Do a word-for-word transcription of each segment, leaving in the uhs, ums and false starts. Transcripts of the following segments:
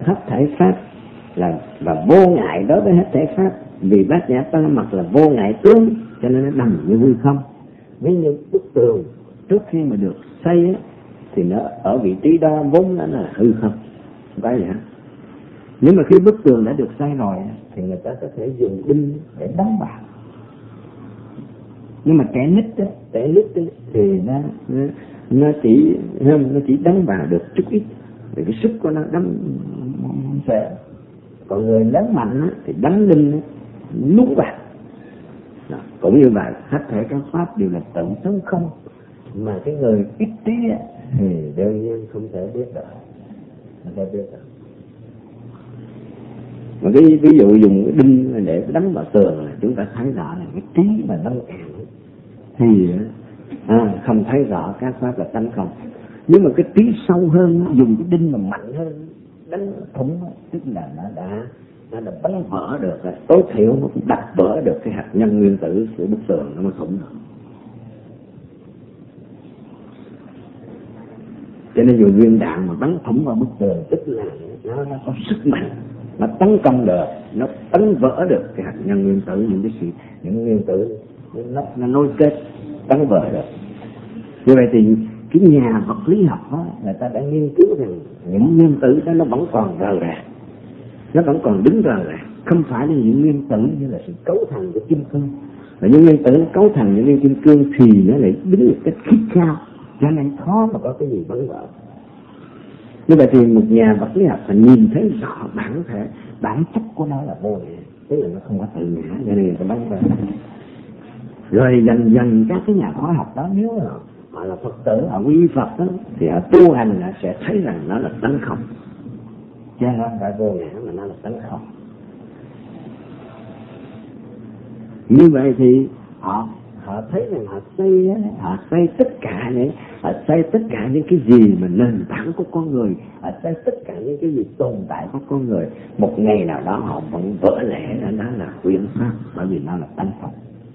hết thảy pháp là và vô ngại đối với hết thảy pháp, vì bát nhã ba mặt là vô ngại tướng cho nên nó nằm như hư không. Ví như bức tường trước khi mà được xây á, thì nó ở vị trí đó vốn nó là hư không, không phải vậy. Nhưng mà khi bức tường đã được xây rồi thì người ta có thể dùng đinh để đóng vào. Nhưng mà kẻ nít đó, kẻ nít đó, thì nó, nó nó chỉ nó chỉ đóng vào được chút ít, vì cái sức của nó đóng sẽ. Còn người lớn mạnh đó, thì đánh đinh nút vào. Đó, cũng như vậy, hết thảy các pháp đều là tự tướng không, mà cái người ít trí á, thì đương nhiên không thể biết được, không thể biết được. Mà cái ví dụ dùng cái đinh để đánh vào tường là chúng ta thấy rõ là cái trí mà nó cạn thì à, không thấy rõ các pháp là tánh không. Nhưng mà cái trí sâu hơn, dùng cái đinh mà mạnh hơn đánh thủng, tức là nó đã nó đã bắn vỡ được, tối thiểu nó cũng đập vỡ được cái hạt nhân nguyên tử của bức tường, nó mới thủng được. Cho nên dùng viên đạn mà bắn thủng vào bức tường, tức là nó, nó có sức mạnh, nó tấn công được, nó tấn vỡ được cái hạt nhân nguyên tử, những cái sự những nguyên tử nó, nó nối kết tấn vỡ được. Như vậy thì cái nhà vật lý học đó, người ta đã nghiên cứu rằng những nguyên tử đó nó vẫn còn rờ rạc, nó vẫn còn đứng rờ rạc, không phải là những nguyên tử như là sự cấu thành của kim cương. Và những nguyên tử nó cấu thành những viên kim cương thì nó lại đứng một cách khít khao, cho nên khó mà có cái gì vỡ vỡ. Như vậy thì một nhà vật lý học phải nhìn thấy rõ bản thể, bản chất của nó là vô ngã, tức là nó không có tự ngã, cho nên người ta bắn vỡ. Rồi dần dần các cái nhà khoa học đó, nếu họ, họ là Phật tử, họ quy Phật đó, thì họ tu hành là sẽ thấy rằng nó là tánh không, chứ nó không phải vô ngã mà nó là tánh không. Như vậy thì họ họ thấy rằng họ xây họ xây tất cả những họ xây tất cả những cái gì mà nền tảng của con người, họ xây tất cả những cái gì tồn tại của con người, một ngày nào đó họ vẫn vỡ lẽ ra, đó là huyễn pháp, bởi vì nó là tánh không,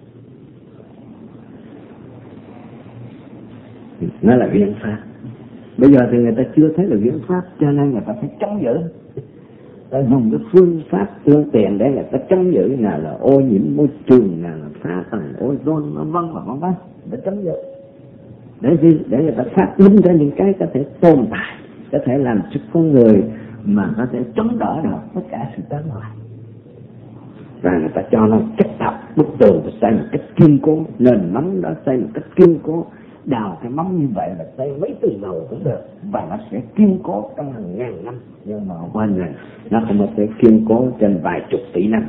nó là huyễn pháp. Bây giờ thì người ta chưa thấy là huyễn pháp, cho nên người ta phải chống giữ. Ta dùng cái phương pháp tương tiện để người ta chống giữ, nào là ô nhiễm môi trường, nào là phá tầng ozone, vân vân và vân vân, để chống giữ. Để gì? Để người ta phát minh ra những cái có thể tồn tại, có thể làm cho con người mà có thể chống đỡ được tất cả sự tán hoại. Và người ta cho nó chất thập bức tường và xây một cách kiên cố, nền móng đó xây một cách kiên cố, đào cái móng như vậy là xây mấy tầng lầu cũng được, và nó sẽ kiên cố trong hàng ngàn năm. Nhưng mà quên rồi, nó không có thể kiên cố trên vài chục tỷ năm.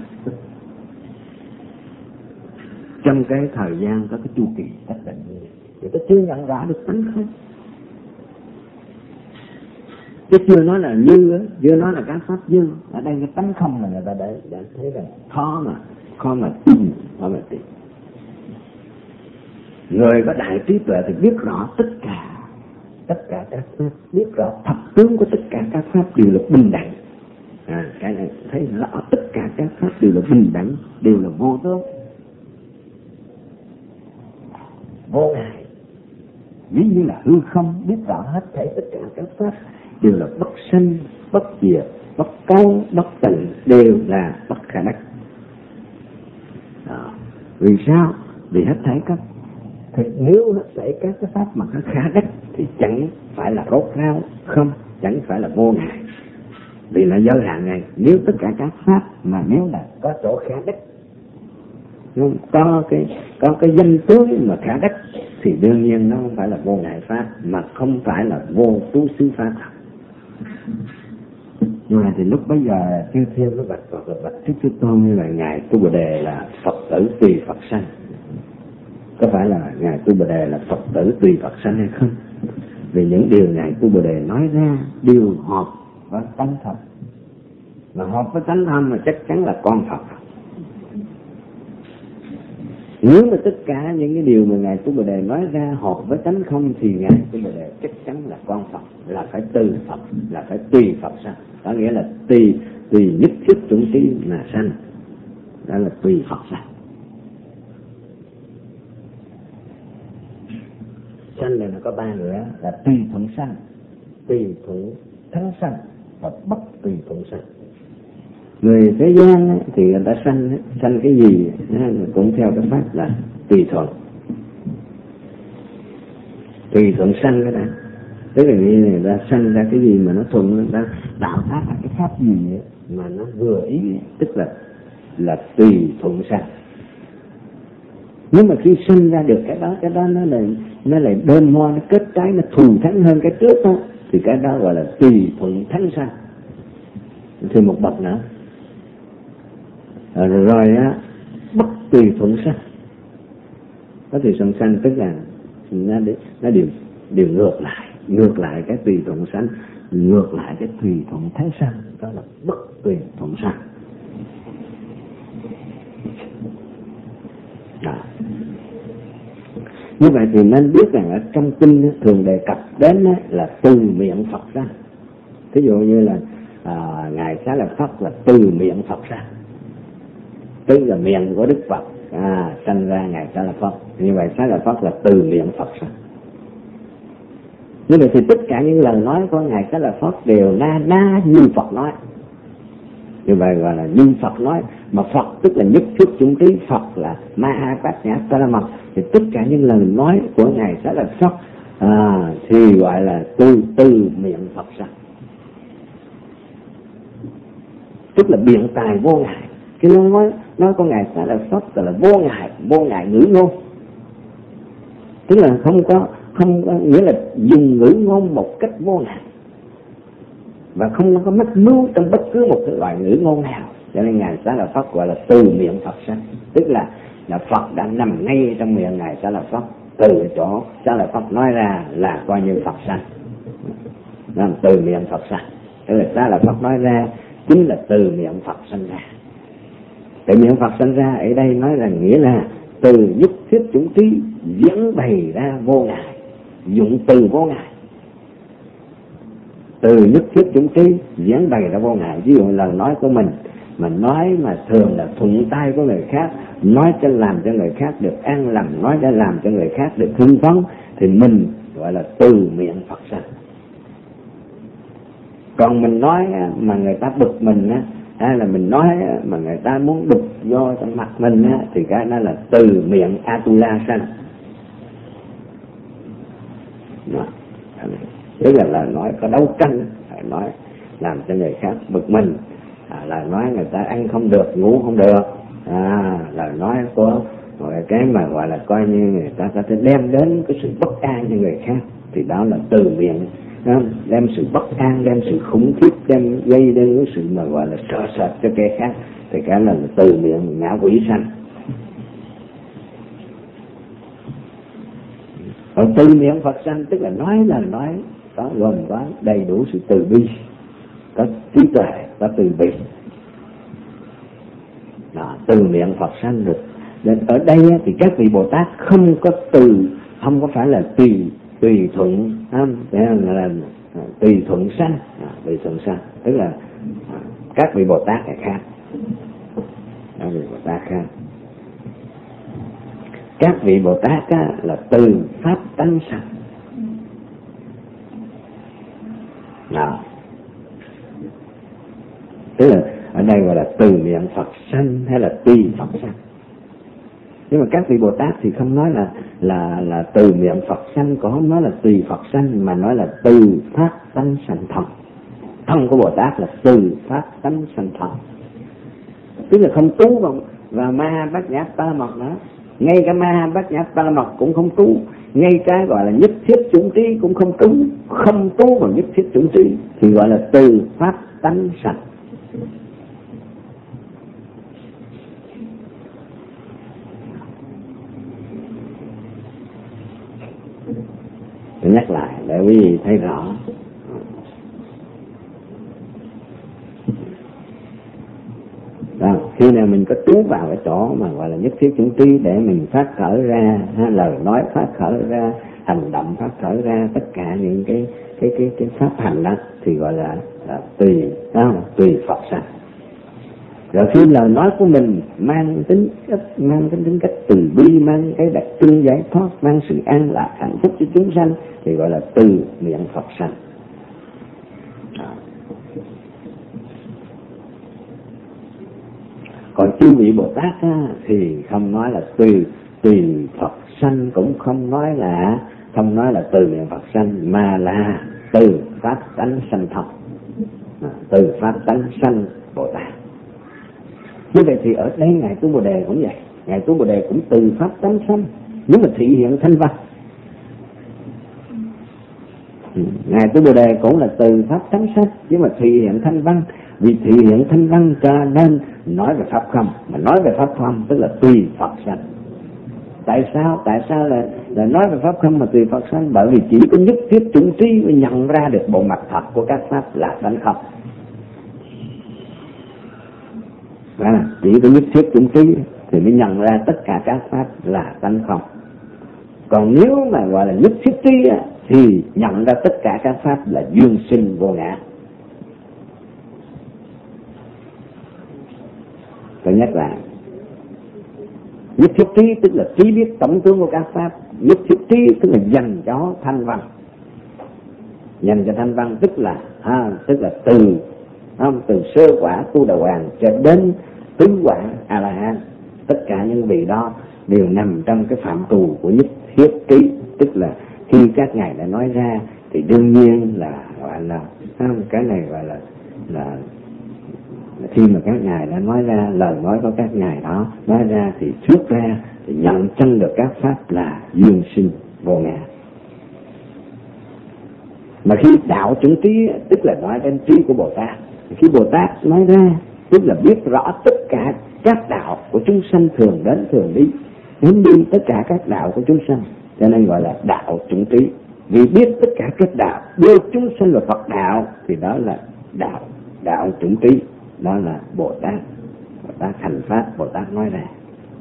Trong cái thời gian có cái chu kỳ nhất định, người ta chưa nhận rõ được tánh không. Chứ chưa nói là như, chưa nói là các pháp như. Ở đây cái tánh không là người ta đã, đã thấy rằng khó mà, khó mà tin, khó mà tin. Người có đại trí tuệ thì biết rõ tất cả, tất cả các pháp, biết rõ thật tướng của tất cả các pháp đều là bình đẳng. À, cái này thấy rõ tất cả các pháp đều là bình đẳng, đều là vô tướng, vô ngại. Ví như là hư không, biết rõ hết thảy tất cả các pháp đều là bất sanh, bất diệt, bất cấu, bất tịnh, đều là bất khả đắc. Đó. Vì sao? Vì hết thảy các thì nếu hết thảy các cái pháp mà nó khả đắc thì chẳng phải là rốt ráo, không, chẳng phải là vô ngại, vì nó giới hạn này. Nếu tất cả các pháp mà nếu là có chỗ khả đắc, có cái có cái danh tướng mà khả đắc thì đương nhiên nó không phải là vô ngại pháp, mà không phải là vô tú xứ pháp. Nhưng mà thì lúc bây giờ chư thiên nó bạch Phật, bạch trước Thế Tôn như là ngài Tu Bồ Đề là Phật tử tùy Phật sanh. Có phải là ngài Tu Bồ Đề là Phật tử tùy Phật sanh hay không? Vì những điều ngài Tu Bồ Đề nói ra đều hợp với tánh thật, mà hợp với tánh thân mà chắc chắn là con Phật. Nếu mà tất cả những cái điều mà ngài Tu Bồ Đề nói ra hợp với tánh không thì ngài Tu Bồ Đề chắc chắn là con Phật, là phải từ Phật, là phải tùy Phật sanh. Có nghĩa là tùy tùy nhất thiết chủng trí mà sanh, đó là tùy Phật sanh. Sanh này nó có ba nữa, là tùy thuận sanh, tùy thuận thắng sanh, và bất tùy thuận sanh. Người thế gian thì người ta sanh sanh cái gì cũng theo cái pháp là tùy thuận, tùy thuận sanh cái đó, tức là như người ta sanh ra cái gì mà nó thuận, người ta tạo tác ra cái pháp gì mà nó vừa ý, tức là là tùy thuận sanh. Nhưng mà khi sinh ra được cái đó, cái đó nó lại nó lại đơm hoa, nó kết trái, nó thù thắng hơn cái trước đó, thì cái đó gọi là tùy thuận thắng sanh. Thì một bậc nữa rồi, rồi á, bất tùy thuận sanh. Bất tùy thuận sanh tức là nó nó điều điều ngược lại, ngược lại cái tùy thuận sanh, ngược lại cái tùy thuận thắng sanh, đó là bất tùy thuận sanh. Đó. Như vậy thì nên biết rằng ở trong kinh thường đề cập đến là từ miệng Phật ra. Ví dụ như là à, ngài Xá Lợi Phất là từ miệng Phật ra, tức là miệng của Đức Phật à, sanh ra ngài Xá Lợi Phất. Như vậy Xá Lợi Phất là từ miệng Phật ra. Như vậy thì tất cả những lời nói của ngài Xá Lợi Phất đều na na như Phật nói. Như vậy gọi là như Phật nói, mà Phật tức là nhất thiết chúng trí, Phật là Ma Bát Nhã Ta La Mật, thì tất cả những lời nói của ngài Xá Lợi Phất à, thì gọi là từ từ miệng Phật ra, tức là biện tài vô ngại. Cái nói nói của ngài Xá Lợi Phất là vô ngại, vô ngại ngữ ngôn, tức là không có không có nghĩa là dùng ngữ ngôn một cách vô ngại và không có mắc mưu trong bất cứ một cái loại ngữ ngôn nào. Cho nên ngài Xá Lợi Phất gọi là từ miệng Phật ra, tức là là Phật đã nằm ngay trong miệng ngài Xá Lợi Phất, từ chỗ Xá Lợi Phất nói ra là coi như Phật sanh. Đó là từ miệng Phật sanh, tức là Xá Lợi Phất nói ra chính là từ miệng Phật sanh ra. Từ miệng Phật sanh ra ở đây nói là nghĩa là từ nhất thiết chúng trí diễn bày ra vô ngại, dụng từ vô ngại. Từ nhất thiết chúng trí diễn bày ra vô ngại. Ví dụ lời nói của mình mà nói mà thường là thuận tai của người khác, nói cho làm cho người khác được an lành, nói để làm cho người khác được hưng phấn, thì mình gọi là từ miệng Phật sanh. Còn mình nói mà người ta bực mình á, hay là mình nói mà người ta muốn đục vô trong mặt mình á, thì cái đó là từ miệng Atula sanh. Đó. Tức là lời nói có đấu tranh, phải nói làm cho người khác bực mình, à, lời nói người ta ăn không được, ngủ không được, à, lời nói của cái mà gọi là coi như người ta có thể đem đến cái sự bất an cho người khác, thì đó là từ miệng, đó, đem sự bất an, đem sự khủng khiếp, đem gây đến cái sự mà gọi là sợ sệt cho kẻ khác, thì cái là từ miệng ngã quỷ sanh. Còn từ miệng Phật sanh tức là nói là nói có gồm có đầy đủ sự từ bi, có trí tuệ, có từ bi. Đó, từ miệng Phật sanh được. Nên ở đây thì các vị Bồ Tát không có từ, không có phải là tùy tùy thuận, không? Là, là tùy thuận sanh, à, tùy thuận sanh, tức là à, các vị Bồ Tát là khác, các vị Bồ Tát khác. Các vị Bồ Tát á, là từ pháp tánh sanh. Nào, tức là ở đây gọi là từ miệng Phật sanh hay là tùy Phật sanh. Nhưng mà các vị Bồ Tát thì không nói là là là từ miệng Phật sanh, cũng không nói là tùy Phật sanh, mà nói là từ pháp tánh sanh thần. Thân của Bồ Tát là từ pháp tánh sanh thần, tức là không trú vào, vào Ma Bát Nhã Ta La Mật nữa. Ngay cả Ma Bát Nhã Ta La Mật cũng không trú, ngay cái gọi là nhất thiết chủng trí cũng không trú, không trú vào nhất thiết chủng trí thì gọi là từ pháp tánh sanh. Tôi nhắc lại để quý vị thấy rõ. Đó, khi nào mình có trú vào cái chỗ mà gọi là nhất thiết chủng trí để mình phát khởi ra ha, lời nói phát khởi ra, hành động phát khởi ra, tất cả những cái cái cái cái pháp hành đó thì gọi là, là tùy đó, tùy Phật sanh. Rồi khi lời nói của mình mang tính cách, mang tính tính cách từ bi, mang cái đặc trưng giải thoát, mang sự an lạc hạnh phúc cho chúng sanh thì gọi là từ miệng Phật sanh. Còn chư vị Bồ Tát á, thì không nói là tùy tùy Phật sanh, cũng không nói là không nói là từ niệm Phật sanh, mà là từ pháp tánh sanh thông, từ pháp tánh sanh Bồ Tát. Như vậy thì ở đây ngài Tu Bồ Đề cũng vậy, ngài Tu Bồ Đề cũng từ pháp tánh sanh, nhưng mà thị hiện thanh văn. Ngài Tu Bồ Đề cũng là từ pháp tánh sanh, nhưng mà thị hiện thanh văn. Vì thị hiện thanh văn cho nên nói về pháp không, mà nói về pháp không tức là tùy Phật sanh. Tại sao? Tại sao là, là nói về pháp không mà tùy Phật sanh? Bởi vì chỉ có nhất thiết chủng trí mới nhận ra được bộ mặt thật của các pháp là tánh không. À, chỉ có nhất thiết chủng trí thì mới nhận ra tất cả các pháp là tánh không. Còn nếu mà gọi là nhất thiết trí thì nhận ra tất cả các pháp là duyên sinh vô ngã. Tôi nhắc lại, nhất thiết trí tức là trí biết tổng tướng của các pháp, nhất thiết trí tức là dành cho thanh văn, dành cho thanh văn tức là à, tức là từ không, từ sơ quả Tu Đà Hoàng cho đến tứ quả A La Hán, tất cả những vị đó đều nằm trong cái phạm trù của nhất thiết trí. Tức là khi các ngài đã nói ra thì đương nhiên là gọi là không, cái này gọi là là khi mà các ngài đã nói ra lời nói của các ngài đó nói ra thì thuyết ra thì nhận chân được các pháp là duyên sinh vô ngã. Mà khi đạo chủng trí tức là nói đến trí của Bồ Tát. Khi Bồ Tát nói ra tức là biết rõ tất cả các đạo của chúng sanh thường đến thường đi, hướng đi tất cả các đạo của chúng sanh, cho nên gọi là đạo chủng trí. Vì biết tất cả các đạo đều chúng sanh là Phật đạo thì đó là đạo đạo chủng trí, đó là Bồ Tát. Bồ Tát hành pháp, Bồ Tát nói ra.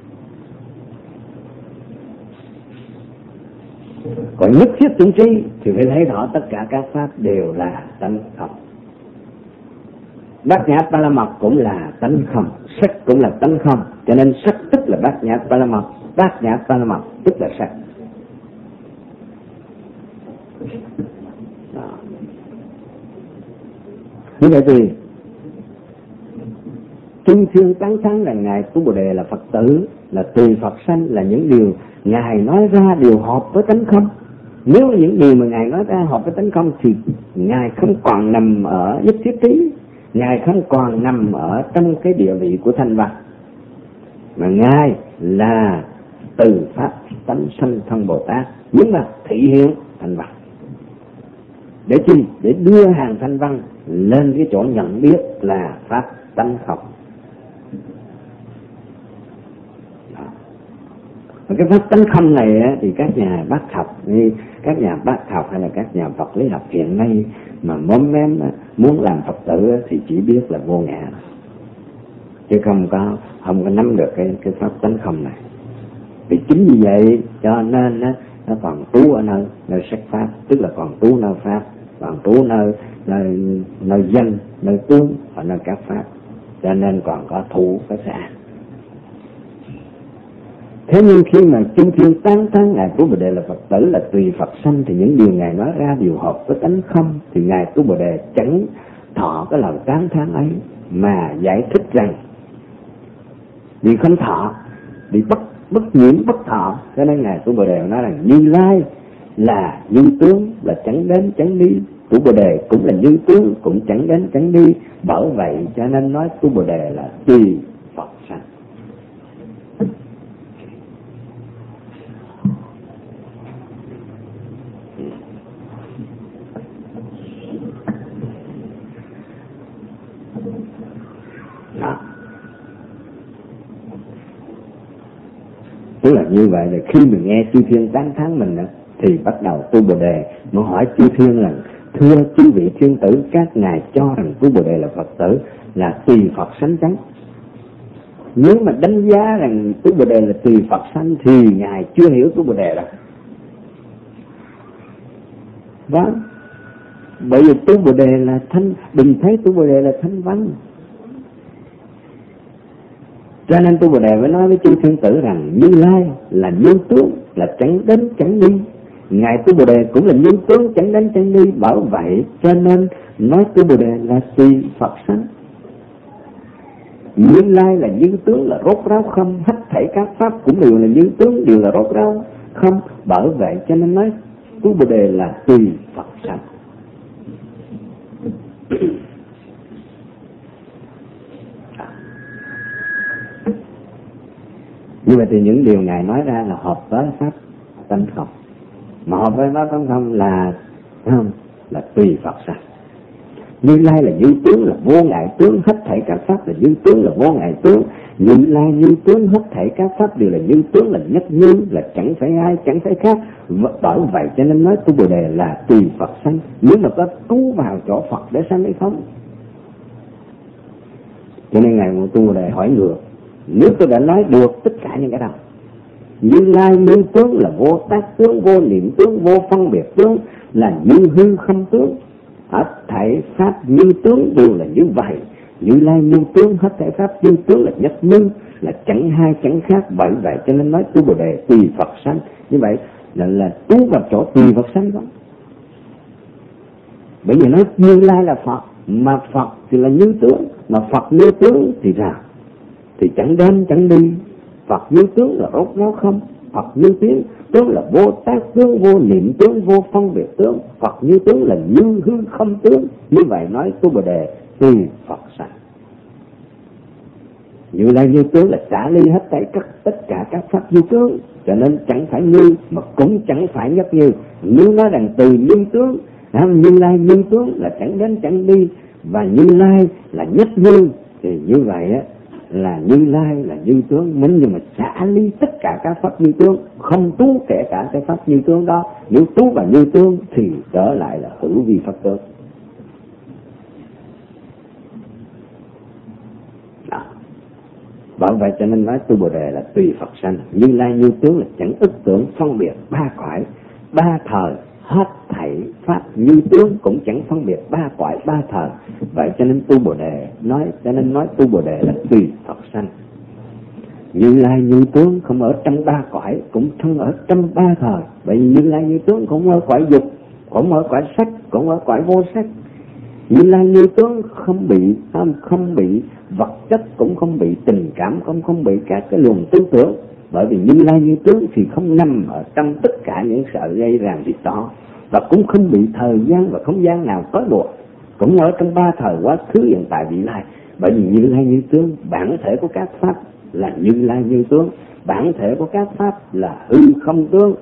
Còn nhất thiết chủng trí thì phải thấy rõ tất cả các pháp đều là tánh không. Bát nhã ba la mật cũng là tánh không, sắc cũng là tánh không, cho nên sắc tức là bát nhã ba la mật, bát nhã ba la mật tức là sắc. Đó. Như vậy thì Trung Thiên tán thán rằng ngài Tu Bồ Đề là Phật tử, là tùy Phật sanh, là những điều ngài nói ra đều hợp với tánh không. Nếu những điều mà ngài nói ra hợp với tánh không thì ngài không còn nằm ở nhất thiết trí, ngài không còn nằm ở trong cái địa vị của thanh văn, mà ngài là từ pháp tánh sanh thân Bồ Tát, nhưng mà thị hiện thanh văn. Để chi? Để đưa hàng thanh văn lên cái chỗ nhận biết là pháp tánh không. Cái pháp tánh không này thì các nhà bác học, như các nhà bác học hay là các nhà vật lý học hiện nay mà móm mém muốn làm Phật tử thì chỉ biết là vô ngã, chứ không có không có nắm được cái cái pháp tánh không này. Vì chính vì vậy cho nên nó, nó còn trú ở nơi nơi sắc pháp, tức là còn trú nơi pháp, còn trú nơi nơi nơi danh, nơi tướng và nơi các pháp, cho nên còn có thủ có xả. Thế nhưng khi mà Trung Thiên tán thán ngài Tu Bồ Đề là Phật tử, là tùy Phật sanh, thì những điều ngài nói ra đều hợp với tánh không, thì ngài Tu Bồ Đề chẳng thọ cái lời tán thán ấy mà giải thích rằng vì không thọ, vì bất bất nhiễm bất thọ, cho nên ngài Tu Bồ Đề nói rằng Như Lai là như tướng, là chẳng đến chẳng đi, Tu Bồ Đề cũng là như tướng, cũng chẳng đến chẳng đi. Bởi vậy cho nên nói Tu Bồ Đề là tùy Phật sanh. Đó. Tức là như vậy là khi mình nghe chư thiên tán thán mình thì bắt đầu Tu Bồ Đề nó hỏi chư thiên là thưa chư vị thiên tử, các ngài cho rằng Tu Bồ Đề là Phật tử, là tùy Phật sanh chăng? Nếu mà đánh giá rằng Tu Bồ Đề là tùy Phật sanh thì ngài chưa hiểu Tu Bồ Đề đâu. Vâng, bởi vì Tu Bồ Đề là thanh, đừng thấy Tu Bồ Đề là thanh văn. Cho nên Tu Bồ Đề mới nói với chư thiên tử rằng Như Lai là như tướng, là chẳng đến chẳng đi. Ngài Tu Bồ Đề cũng là như tướng, chẳng đến chẳng đi. Bởi vậy cho nên nói Tu Bồ Đề là tùy Phật sanh. Như Lai là như tướng, là rốt ráo không. Hết thảy các pháp cũng đều là như tướng, đều là rốt ráo không. Bởi vậy cho nên nói tu Bồ Đề là tùy Phật sanh. Như vậy thì những điều Ngài nói ra là hợp với pháp tánh không. Mà hợp với pháp tánh không là không, là tùy Phật sanh. Như Lai là như tướng, là vô ngại tướng. Hết thảy các pháp là như tướng, là vô ngại tướng. Như Lai như tướng, hết thảy các pháp đều là như tướng, là nhất như, là chẳng phải ai, chẳng phải khác. Bởi vậy cho nên nói tu Bồ Đề là tùy Phật sanh. Nếu mà có trú vào chỗ Phật để sanh hay không. Cho nên Ngài một tu Bồ Đề hỏi ngược, nếu tôi đã nói được tất cả những cái đó, Như Lai như tướng là vô tác tướng, vô niệm tướng, vô phân biệt tướng, là như hư không tướng. Hết thảy pháp như tướng đều là như vậy. Như Lai như tướng, hết thảy pháp như tướng là nhất như, là chẳng hai chẳng khác. Bởi vậy cho nên nói tu Bồ Đề tùy Phật sanh. Như vậy là, là tu vào chỗ tùy Phật sanh đó. Bởi vì nói Như Lai là Phật, mà Phật thì là như tướng, mà Phật như tướng thì sao? Thì chẳng đến chẳng đi. Phật như tướng là rốt ráo không. Phật như tướng tướng là vô tác tướng, vô niệm tướng, vô phân biệt tướng. Phật như tướng là như hư không tướng. Như vậy nói tu Bồ Đề tùy Phật sanh. Như Lai như tướng là xả ly hết thảy các tất cả các pháp như tướng, cho nên chẳng phải như mà cũng chẳng phải nhất như. Nếu nói rằng từ như tướng, Như Lai như tướng là chẳng đến chẳng đi, và Như Lai là nhất như, thì như vậy á là Như Lai là như tướng. Mình nhưng mà xả ly tất cả các pháp như tướng, không tu kể cả cái pháp như tướng đó. Nếu tu vào như tướng thì trở lại là hữu vi pháp tướng. Đó. Bởi vậy cho nên nói tu Bồ Đề là tùy Phật sanh. Như Lai như tướng là chẳng ức tưởng phân biệt ba cõi ba thời. Hết thảy pháp như tướng cũng chẳng phân biệt ba cõi ba thời. Vậy cho nên tu Bồ Đề nói, cho nên nói tu Bồ Đề là tùy Phật sanh. Như Lai như tướng không ở trong ba cõi, cũng không ở trong ba thời. Vậy Như Lai như tướng cũng ở cõi dục, cũng ở cõi sắc, cũng ở cõi vô sắc. Như Lai như tướng không bị không, không bị vật chất, cũng không bị tình cảm, không không bị các cái luồng tư tưởng. Bởi vì Như Lai như tướng thì không nằm ở trong tất cả những sợi dây ràng việc đó, và cũng không bị thời gian và không gian nào trói buộc, cũng ở trong ba thời quá khứ hiện tại vị lai. Bởi vì Như Lai như tướng, bản thể của các pháp là Như Lai như tướng, bản thể của các pháp là hư không tướng.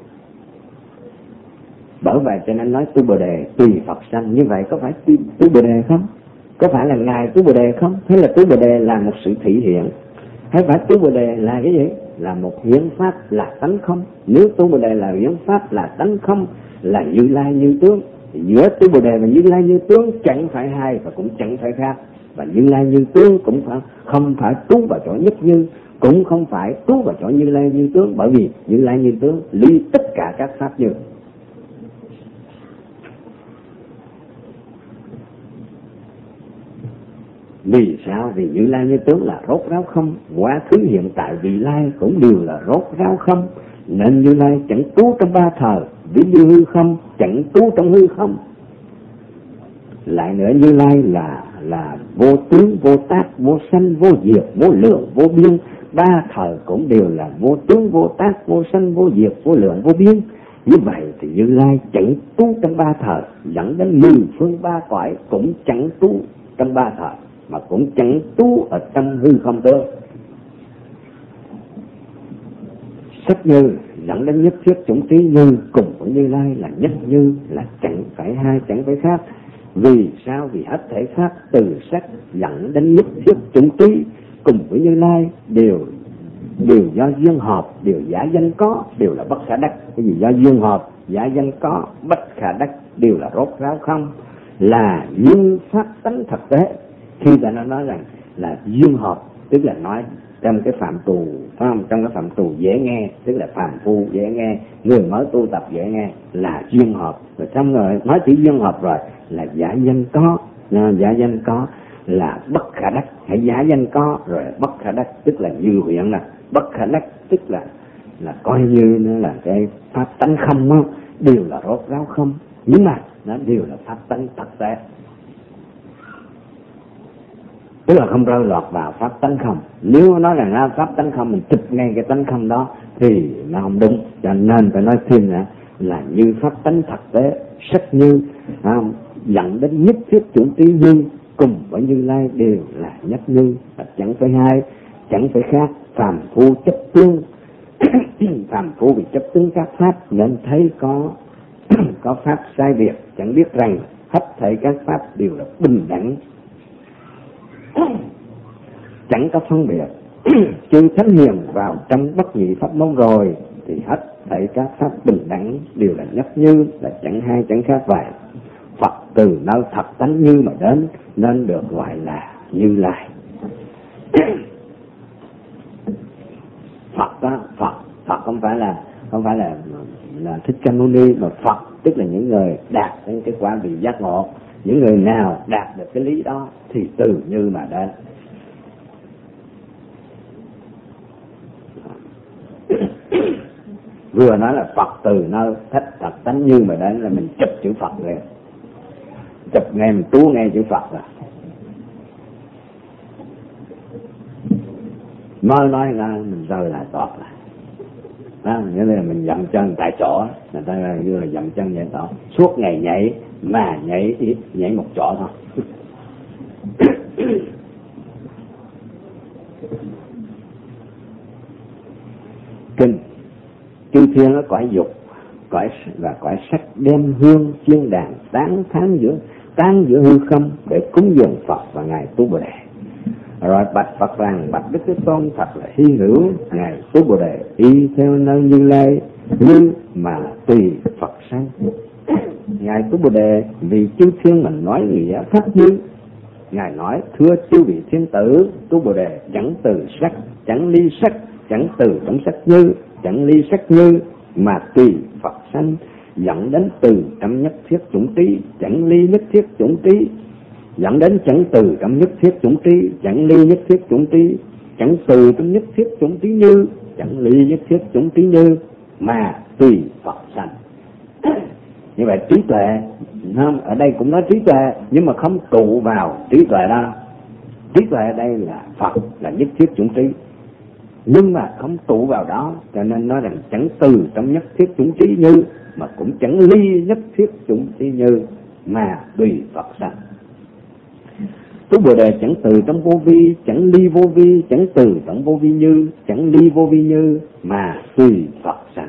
Bởi vậy cho nên nói tu Bồ Đề tùy Phật sanh. Như vậy có phải tu, tu Bồ Đề không? Có phải là Ngài tu Bồ Đề không? Hay là tu Bồ Đề là một sự thị hiện? Hay phải tu Bồ Đề là cái gì? Là một hiến pháp, là tánh không. Nếu tu Bồ Đề là hiến pháp, là tánh không, là Như Lai như tướng, thì giữa tu Bồ Đề và Như Lai như tướng chẳng phải hai và cũng chẳng phải khác. Và Như Lai như tướng cũng phải, không phải tu vào chỗ nhất như, cũng không phải tu vào chỗ Như Lai như tướng. Bởi vì Như Lai như tướng ly tất cả các pháp như. Vì sao? Vì Như Lai như tướng là rốt ráo không, quá khứ hiện tại vị lai cũng đều là rốt ráo không, nên Như Lai chẳng trú trong ba thời, ví như hư không chẳng trú trong hư không. Lại nữa Như Lai là là vô tướng, vô tác, vô sanh, vô diệt, vô lượng, vô biên. Ba thời cũng đều là vô tướng, vô tác, vô sanh, vô diệt, vô lượng, vô biên. Như vậy thì Như Lai chẳng trú trong ba thời, dẫn đến mười phương ba cõi cũng chẳng trú trong ba thời, mà cũng chẳng trú ở trong hư không tướng. Sắc như dẫn đến nhất thiết chủng trí như, cùng với Như Lai là nhất như, là chẳng phải hai chẳng phải khác. Vì sao? Vì hết thể pháp từ sắc dẫn đến nhất thiết chủng trí cùng với Như Lai đều đều do duyên hợp, đều giả danh có, đều là bất khả đắc. Cái gì do duyên hợp, giả danh có, bất khả đắc, đều là rốt ráo không, là duyên pháp tánh thực tế. Khi ta nó nói rằng là duyên hợp, tức là nói trong cái phạm trù, phải không? Trong cái phạm trù dễ nghe, tức là phàm phu dễ nghe, người mới tu tập dễ nghe, là duyên hợp. Rồi xong rồi nói chỉ duyên hợp rồi là giả danh có, giả danh có là bất khả đắc, hãy giả danh có rồi bất khả đắc, tức là như huyện là bất khả đắc, tức là là coi như nó là cái pháp tánh không đó, đều là rốt ráo không, nhưng mà nó đều là pháp tánh thực tế. tức là không rơi lọt vào pháp tánh không. Nếu nói là nó pháp tánh không, mình chụp ngay cái tánh không đó thì nó không đúng. Cho nên phải nói thêm là là như pháp tánh thực tế, sắc như không, dẫn đến nhất thiết chủng trí như cùng với Như Lai đều là nhất như, chẳng phải hai, chẳng phải khác. Phàm phu chấp tương phàm phu vì chấp tương các pháp nên thấy có có pháp sai biệt, chẳng biết rằng hết thảy các pháp đều là bình đẳng, chẳng có phân biệt. Chư thánh hiền vào trong bất nhị pháp môn rồi thì hết thảy các pháp bình đẳng đều là nhất như, là chẳng hai chẳng khác vậy. Phật từ nơi thật tánh như mà đến nên được gọi là Như Lai. Phật đó, Phật, Phật không phải là không phải là là Thích Ca Mâu Ni, mà Phật tức là những người đạt đến cái quả vị giác ngộ. Những người nào đạt được cái lý đó thì từ như mà đến. Vừa nói là Phật từ nơi thích thật tánh như mà đến là mình chụp chữ Phật lên, chụp ngay mình tú ngay chữ Phật rồi. Nói nói ra mình rơi lại tọt lại. Đó, nghĩa là mình dậm chân tại chỗ, người ta như là dậm chân vậy đó, suốt ngày nhảy mà nhảy nhảy một chỗ thôi. Kinh chư thiên nó cõi dục, cõi và cõi sắc đem hương chiên đàn tán thán giữa tán giữa hư không để cúng dường Phật và ngài Tu Bồ Đề. Rồi bạch Phật rằng bạch Đức Thế Tôn thật là hy hữu, ngài Tu Bồ Đề y theo nơi Như Lai như mà tùy Phật sanh. Ngài Tu Bồ Đề vì chư thiên mình nói nghĩa pháp như, ngài nói thưa chư vị thiên tử, Tu Bồ Đề chẳng từ sắc, chẳng ly sắc, chẳng từ trong sắc như, chẳng ly sắc như mà tùy Phật sanh, dẫn đến từ trong nhất thiết chủng trí, chẳng ly nhất thiết chủng trí, dẫn đến chẳng từ trong nhất thiết chủng trí, chẳng ly nhất thiết chủng trí, chẳng từ trong nhất thiết chủng trí như, chẳng ly nhất thiết chủng trí như mà tùy Phật sanh. Như vậy trí tuệ không? Ở đây cũng nói trí tuệ nhưng mà không tụ vào trí tuệ đó. Trí tuệ ở đây là Phật, là nhất thiết chủng trí, nhưng mà không tụ vào đó, cho nên nói rằng chẳng từ trong nhất thiết chủng trí như mà cũng chẳng ly nhất thiết chủng trí như mà tùy Phật sanh. Tu Bồ Đề chẳng từ trong vô vi, chẳng ly vô vi, chẳng từ trong vô vi như, chẳng ly vô vi như mà tùy Phật sanh.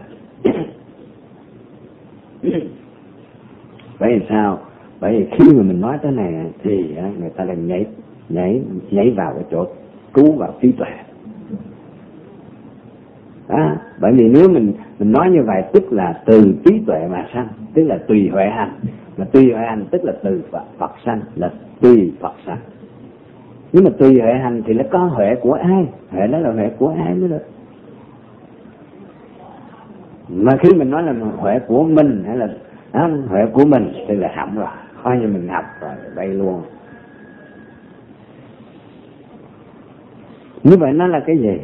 Vậy thì sao? Bởi vì khi mà mình nói thế này thì người ta lại nhảy nhảy nhảy vào cái chỗ cứu vào trí tuệ. À, bởi vì nếu mình mình nói như vậy tức là từ trí tuệ mà sanh, tức là tùy huệ hành, mà tùy huệ hành tức là từ Phật, Phật sanh, là tùy Phật sanh. Nhưng mà tùy huệ hành thì nó có huệ của ai? Huệ đó là huệ của ai mới được. Mà khi mình nói là huệ của mình hay là à, huệ của mình thì là hỏng rồi, coi như mình học rồi bay luôn. Như vậy nó là cái gì?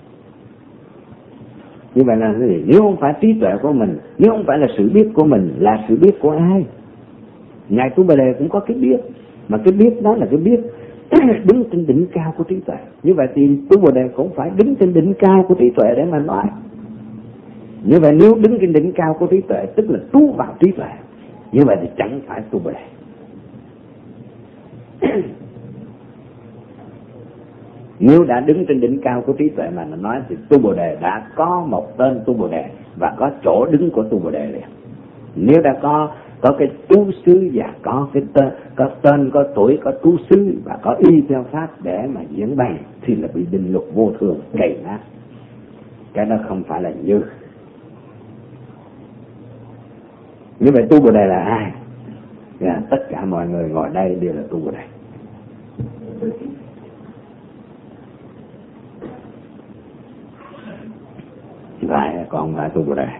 Như vậy là cái gì? Nếu không phải trí tuệ của mình, nếu không phải là sự biết của mình, là sự biết của ai? Ngài Tu Bồ Đề cũng có cái biết, mà cái biết đó là cái biết đứng trên đỉnh cao của trí tuệ. Như vậy thì Tu Bồ Đề cũng phải đứng trên đỉnh cao của trí tuệ để mà nói. Như vậy nếu đứng trên đỉnh cao của trí tuệ tức là tu vào trí tuệ, như vậy thì chẳng phải Tu Bồ Đề. Nếu đã đứng trên đỉnh cao của trí tuệ mà nó nói thì Tu Bồ Đề đã có một tên Tu Bồ Đề và có chỗ đứng của Tu Bồ Đề liền. Nếu đã có có cái trú xứ và có cái tên, có tên, có tuổi, có trú xứ và có y theo pháp để mà diễn bày thì là bị định luật vô thường cày nát. Cái đó không phải là như. Như vậy Tu Bồ Đề là ai? Yeah, tất cả mọi người ngồi đây đều là Tu Bồ Đề. Vậy còn là Tu Bồ Đề.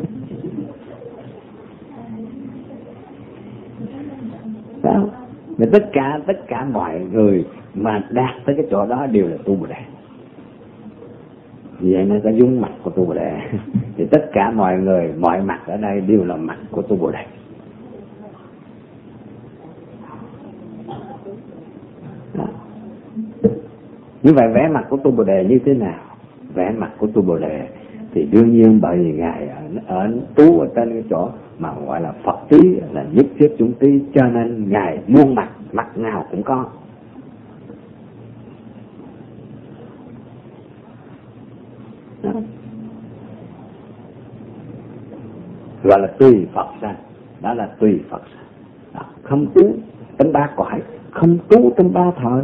Đó. Mà tất cả tất cả mọi người mà đạt tới cái chỗ đó đều là Tu Bồ Đề. Vậy nên có dung mặt của Tu Bồ Đề. Thì tất cả mọi người, mọi mặt ở đây đều là mặt của Tu Bồ Đề. Như vậy vẻ mặt của Tu Bồ Đề như thế nào? Vẻ mặt của Tu Bồ Đề thì đương nhiên bởi vì ngài ở, ở trú ở trên cái chỗ mà gọi là Phật tí, là nhất thiết chúng tí, cho nên ngài muôn mặt, mặt nào cũng có. Đó. Gọi là tùy Phật sanh, đó là tùy Phật sanh. Đó. Không trú trong ba cõi, không trú trong ba thời.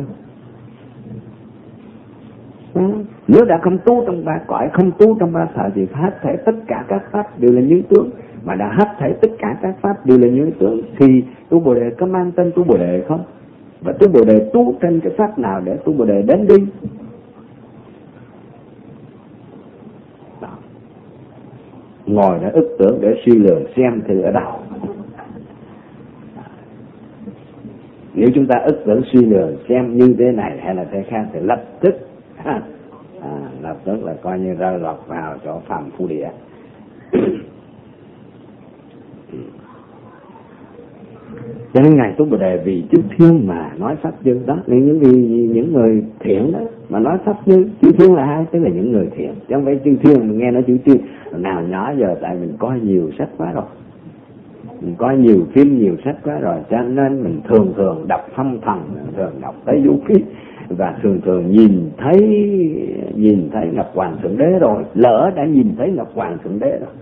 Đó. Nếu đã không trú trong ba cõi, không trú trong ba thời thì hết thảy tất cả các pháp đều là như tướng. Mà đã hết thảy tất cả các pháp đều là như tướng thì Tu Bồ Đề có mang tên Tu Bồ Đề không? Và Tu Bồ Đề trú trên cái pháp nào để Tu Bồ Đề đến đi? Đó. Ngồi đã ức tưởng để suy lường xem thử ở đâu. Nếu chúng ta ức tưởng suy lường xem như thế này hay là thế khác thì lập tức à, lập tức là coi như rơi lọt vào chỗ phàm phu địa. Cho nên ngài Tu Bồ Đề vì chư thiên mà nói pháp như đó, nên những vì những người thiện đó mà nói pháp như chư thiên là ai? Tức là những người thiện, chứ không phải chư thiên. Mình nghe nói chư thiên nào nhỏ giờ tại mình coi nhiều sách quá rồi, mình coi nhiều phim nhiều sách quá rồi, cho nên mình thường thường đọc phong thần, thường đọc tới vũ khí và thường thường nhìn thấy nhìn thấy Ngọc Hoàng Thượng Đế rồi, lỡ đã nhìn thấy Ngọc Hoàng Thượng Đế rồi.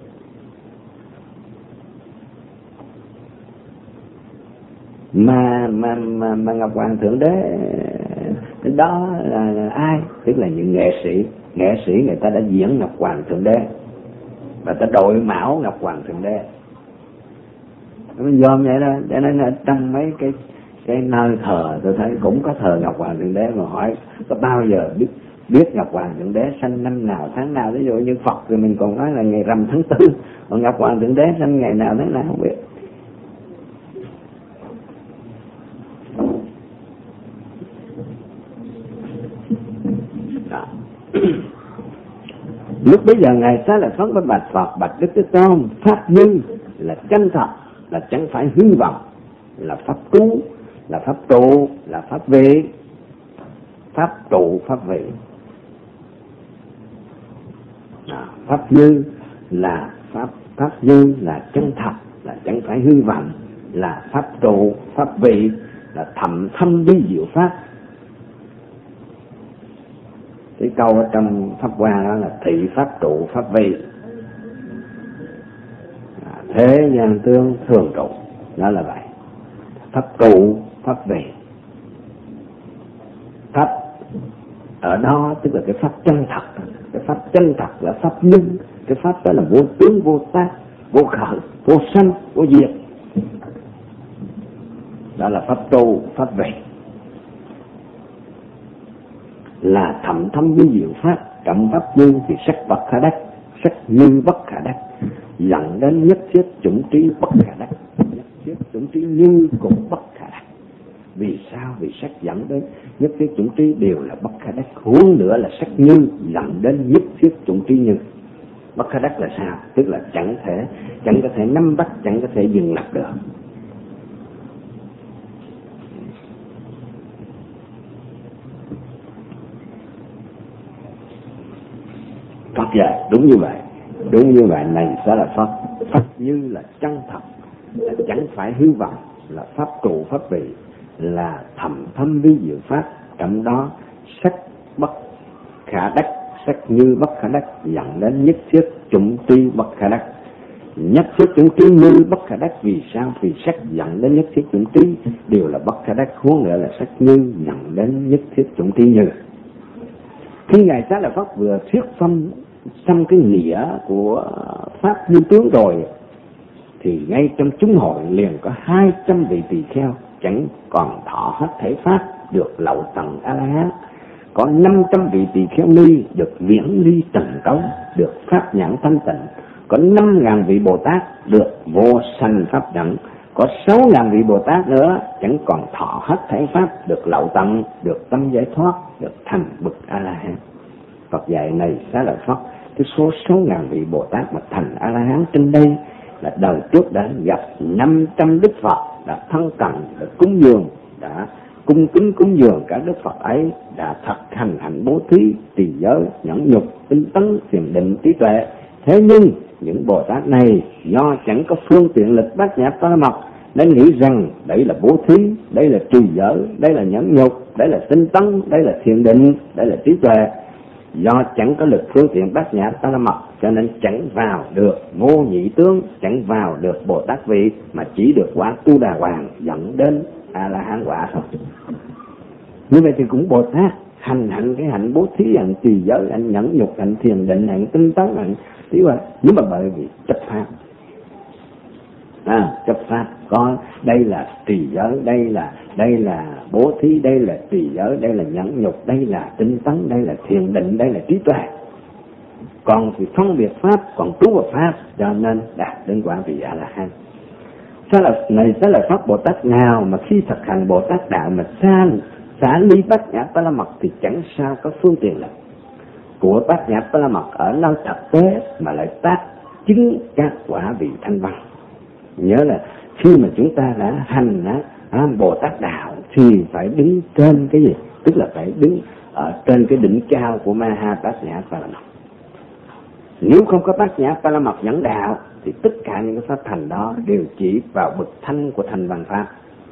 Mà mà mà, mà Ngọc Hoàng Thượng Đế đó là, là ai? Tức là những nghệ sĩ, nghệ sĩ người ta đã diễn Ngọc Hoàng Thượng Đế và ta đội mão Ngọc Hoàng Thượng Đế. Mình dòm vậy đó, cho nên là trong mấy cái cái nơi thờ tôi thấy cũng có thờ Ngọc Hoàng Thượng Đế, mà hỏi có bao giờ biết biết Ngọc Hoàng Thượng Đế sanh năm nào tháng nào? Ví dụ như Phật thì mình còn nói là ngày rằm tháng tư, còn Ngọc Hoàng Thượng Đế sanh ngày nào tháng nào không biết. Đó. Lúc bây giờ ngài Xá Lợi Phất với bạch Phật: bạch Đức Thế Tôn, pháp như là chân thật, là chẳng phải hư vọng, là pháp cứu, là pháp trụ, là pháp vị. Pháp trụ, pháp vị. À, pháp như là pháp pháp như là chân thật, là chẳng phải hư vọng, là pháp trụ, pháp vị, là thầm thâm bí diệu pháp. Cái câu ở trong Pháp Hoa đó là thị pháp trụ pháp vị, à, thế gian tương thường trụ, đó là vậy. Pháp trụ pháp vị, pháp ở đó tức là cái pháp chân thật. Cái pháp chân thật là pháp nhân. Cái pháp đó là vô tướng vô tác, vô khởi, vô sanh, vô diệt. Đó là pháp trụ pháp vị, là thậm thâm bí diệu pháp. Trọng pháp như thì sắc bất khả đắc, sắc như bất khả đắc, dẫn đến nhất thiết chủng trí bất khả đắc. Nhất thiết chủng trí như cũng bất khả đắc. Vì sao? Vì sắc dẫn đến nhất thiết chủng trí đều là bất khả đắc, huống nữa là sắc như dẫn đến nhất thiết chủng trí như. Bất khả đắc là sao? Tức là chẳng thể chẳng có thể nắm bắt, chẳng có thể dừng lập được. Phật dạy đúng như vậy, đúng như vậy này sẽ là Pháp. Pháp như là chân thật, là chẳng phải hư vọng, là pháp trụ pháp vị, là thầm thâm bí diệu pháp. Trong đó sắc bất khả đắc, sắc như bất khả đắc, dẫn đến nhất thiết chủng tri bất khả đắc. Nhất thiết chủng tri như bất khả đắc. Vì sao? Vì sắc dẫn đến nhất thiết chủng tri đều là bất khả đắc, huống nữa là sắc như dẫn đến nhất thiết chủng tri như. Khi ngài Xá Lợi Phất vừa thuyết phong xong cái nghĩa của pháp như tướng rồi, thì ngay trong chúng hội liền có hai trăm vị tỳ kheo chẳng còn thọ hết thể pháp được lậu tầng A La Hán, có năm trăm vị tỳ kheo ni được viễn ly trần cấu, được pháp nhãn thanh tịnh, có năm ngàn vị Bồ Tát được vô sanh pháp nhẫn, có sáu ngàn vị Bồ Tát nữa chẳng còn thọ hết thể pháp được lậu tận, được tâm giải thoát, được thành bậc A La Hán. Phật dạy này Xá Lợi Phất, cái số sáu ngàn vị Bồ Tát mà thành A La Hán trên đây là đời trước đã gặp năm trăm Đức Phật, đã thân cận, đã cúng dường, đã cung kính cúng dường các đức Phật ấy đã thật hành hạnh bố thí, trì giới, nhẫn nhục, tinh tấn, thiền định, trí tuệ. Thế nhưng những Bồ Tát này do chẳng có phương tiện lực bát nhã ba la mật nên nghĩ rằng đây là bố thí, đây là trì giới, đây là nhẫn nhục, đây là tinh tấn, đây là thiền định, đây là trí tuệ. Do chẳng có lực phương tiện bát nhã ba la mật cho nên chẳng vào được Ngô Nhị Tướng, chẳng vào được Bồ Tát vị, mà chỉ được quả Tu Đà Hoàng dẫn đến A La Hán quả thôi. Như vậy thì cũng Bồ Tát hành hạnh cái hạnh bố thí, hạnh trì giới, hạnh nhẫn nhục, hạnh thiền định, hạnh tinh tấn, hạnh trí huệ, nhưng mà bởi vì chấp pháp. À, chấp pháp có đây là trì giới, đây là đây là bố thí, đây là trì giới, đây là nhẫn nhục, đây là tinh tấn, đây là thiền định, đây là trí tuệ. Còn thì phân biệt pháp, còn trú vào pháp, cho nên đạt đến quả vị A La Hán. Sao là này sẽ là pháp Bồ Tát nào mà khi thực hành Bồ Tát đạo mà xa xả ly bát nhã ba la mật thì chẳng sao có phương tiện lực của bát nhã ba la mật ở nơi thực tế mà lại tác chứng các quả vị thanh văn. Nhớ là khi mà chúng ta đã hành á, Bồ Tát đạo thì phải đứng trên cái gì? Tức là phải đứng ở trên cái đỉnh cao của Ma Ha Bát Nhã Ba La Mật. Nếu không có bát nhã ba la mật dẫn đạo thì tất cả những cái pháp thành đó đều chỉ vào bậc thanh của thanh văn pháp.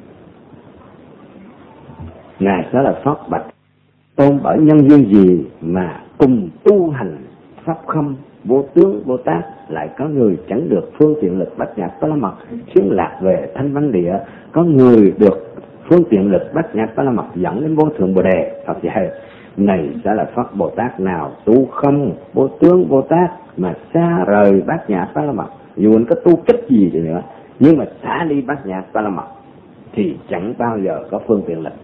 Ngài sẽ là Pháp bạch tôn bởi nhân duyên gì mà cùng tu hành pháp khâm vô tướng Bồ Tát lại có người chẳng được phương tiện lực bát nhã ba la mật khiến lạc về thanh văn địa, có người được phương tiện lực bát nhã ba la mật dẫn đến vô thượng Bồ Đề. Phật dạy này sẽ là Pháp Bồ Tát nào tu không vô tướng Bồ Tát mà xa rời bát nhã ba la mật, dù anh có tu cách gì thì nữa, nhưng mà xả ly bát nhã ba la mật thì chẳng bao giờ có phương tiện lực.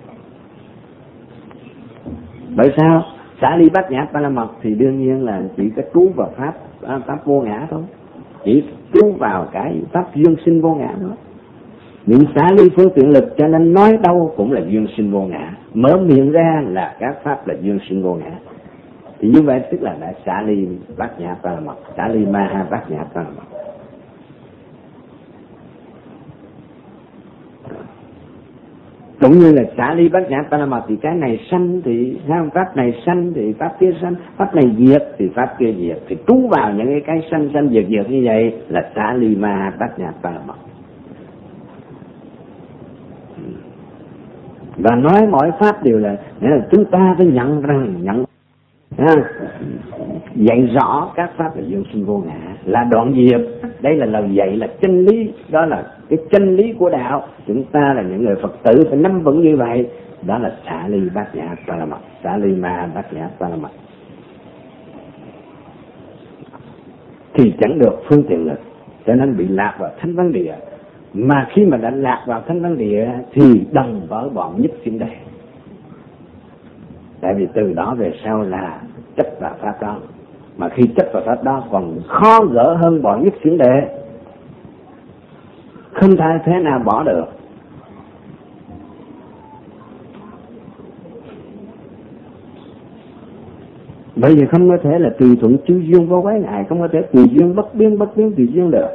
Bởi sao? Xả ly bát nhã ba la mật thì đương nhiên là chỉ có trú vào pháp pháp vô ngã thôi, chỉ trú vào cái pháp duyên sinh vô ngã thôi. Những xả ly phương tiện lực cho nên nói đâu cũng là duyên sinh vô ngã, mở miệng ra là các pháp là duyên sinh vô ngã. Thì như vậy tức là đã xả ly bát nhã ba la mật, xả ly ma ha bát nhã ba la mật. Cũng như là xả ly bát nhã ba la mật thì cái này sanh thì pháp này sanh thì pháp kia sanh, pháp này diệt thì pháp kia diệt, thì trú vào những cái cái sanh sanh diệt diệt như vậy là xả ly ma ha bát nhã ba la mật. Và nói mọi pháp đều là, nghĩa là chúng ta phải nhận rằng nhận ha, dạy rõ các pháp là duyên sinh vô ngã, là đoạn diệt. Đây là lời dạy, là chân lý, đó là cái chân lý của đạo. Chúng ta là những người Phật tử phải nắm vững như vậy. Đó là xả ly bát nhã ba la mật, xả ly ma bát nhã ba la mật thì chẳng được phương tiện lực, cho nên bị lạc vào thanh văn địa. Mà khi mà đã lạc vào thanh văn địa thì đồng vỡ bọn nhất xiển đề. Tại vì từ đó về sau là chấp vào pháp đó, mà khi chấp vào pháp đó còn khó gỡ hơn bọn nhất xiển đề, không thể thế nào bỏ được. Bởi vì không có thể là tùy thuận chư duyên vô quái ngại, không có thể tùy duyên bất biến, bất biến tùy duyên được.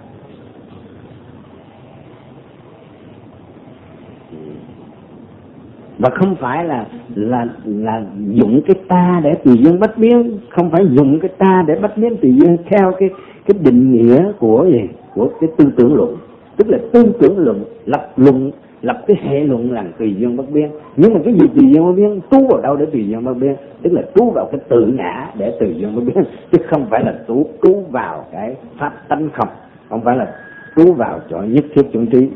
Và không phải là là là dụng cái ta để tùy duyên bất biến, không phải dùng cái ta để bất biến tùy duyên theo cái cái định nghĩa của gì, của cái tư tưởng luận. Tức là tư tưởng luận, lập luận, lập cái hệ luận là tùy duyên bất biến. Nhưng mà cái gì tùy duyên bất biến, trú vào đâu để tùy duyên bất biến? Tức là trú vào cái tự ngã để tùy duyên bất biến, chứ không phải là trú trú vào cái pháp tánh không, không phải là trú vào chỗ nhất thiết chủng trí.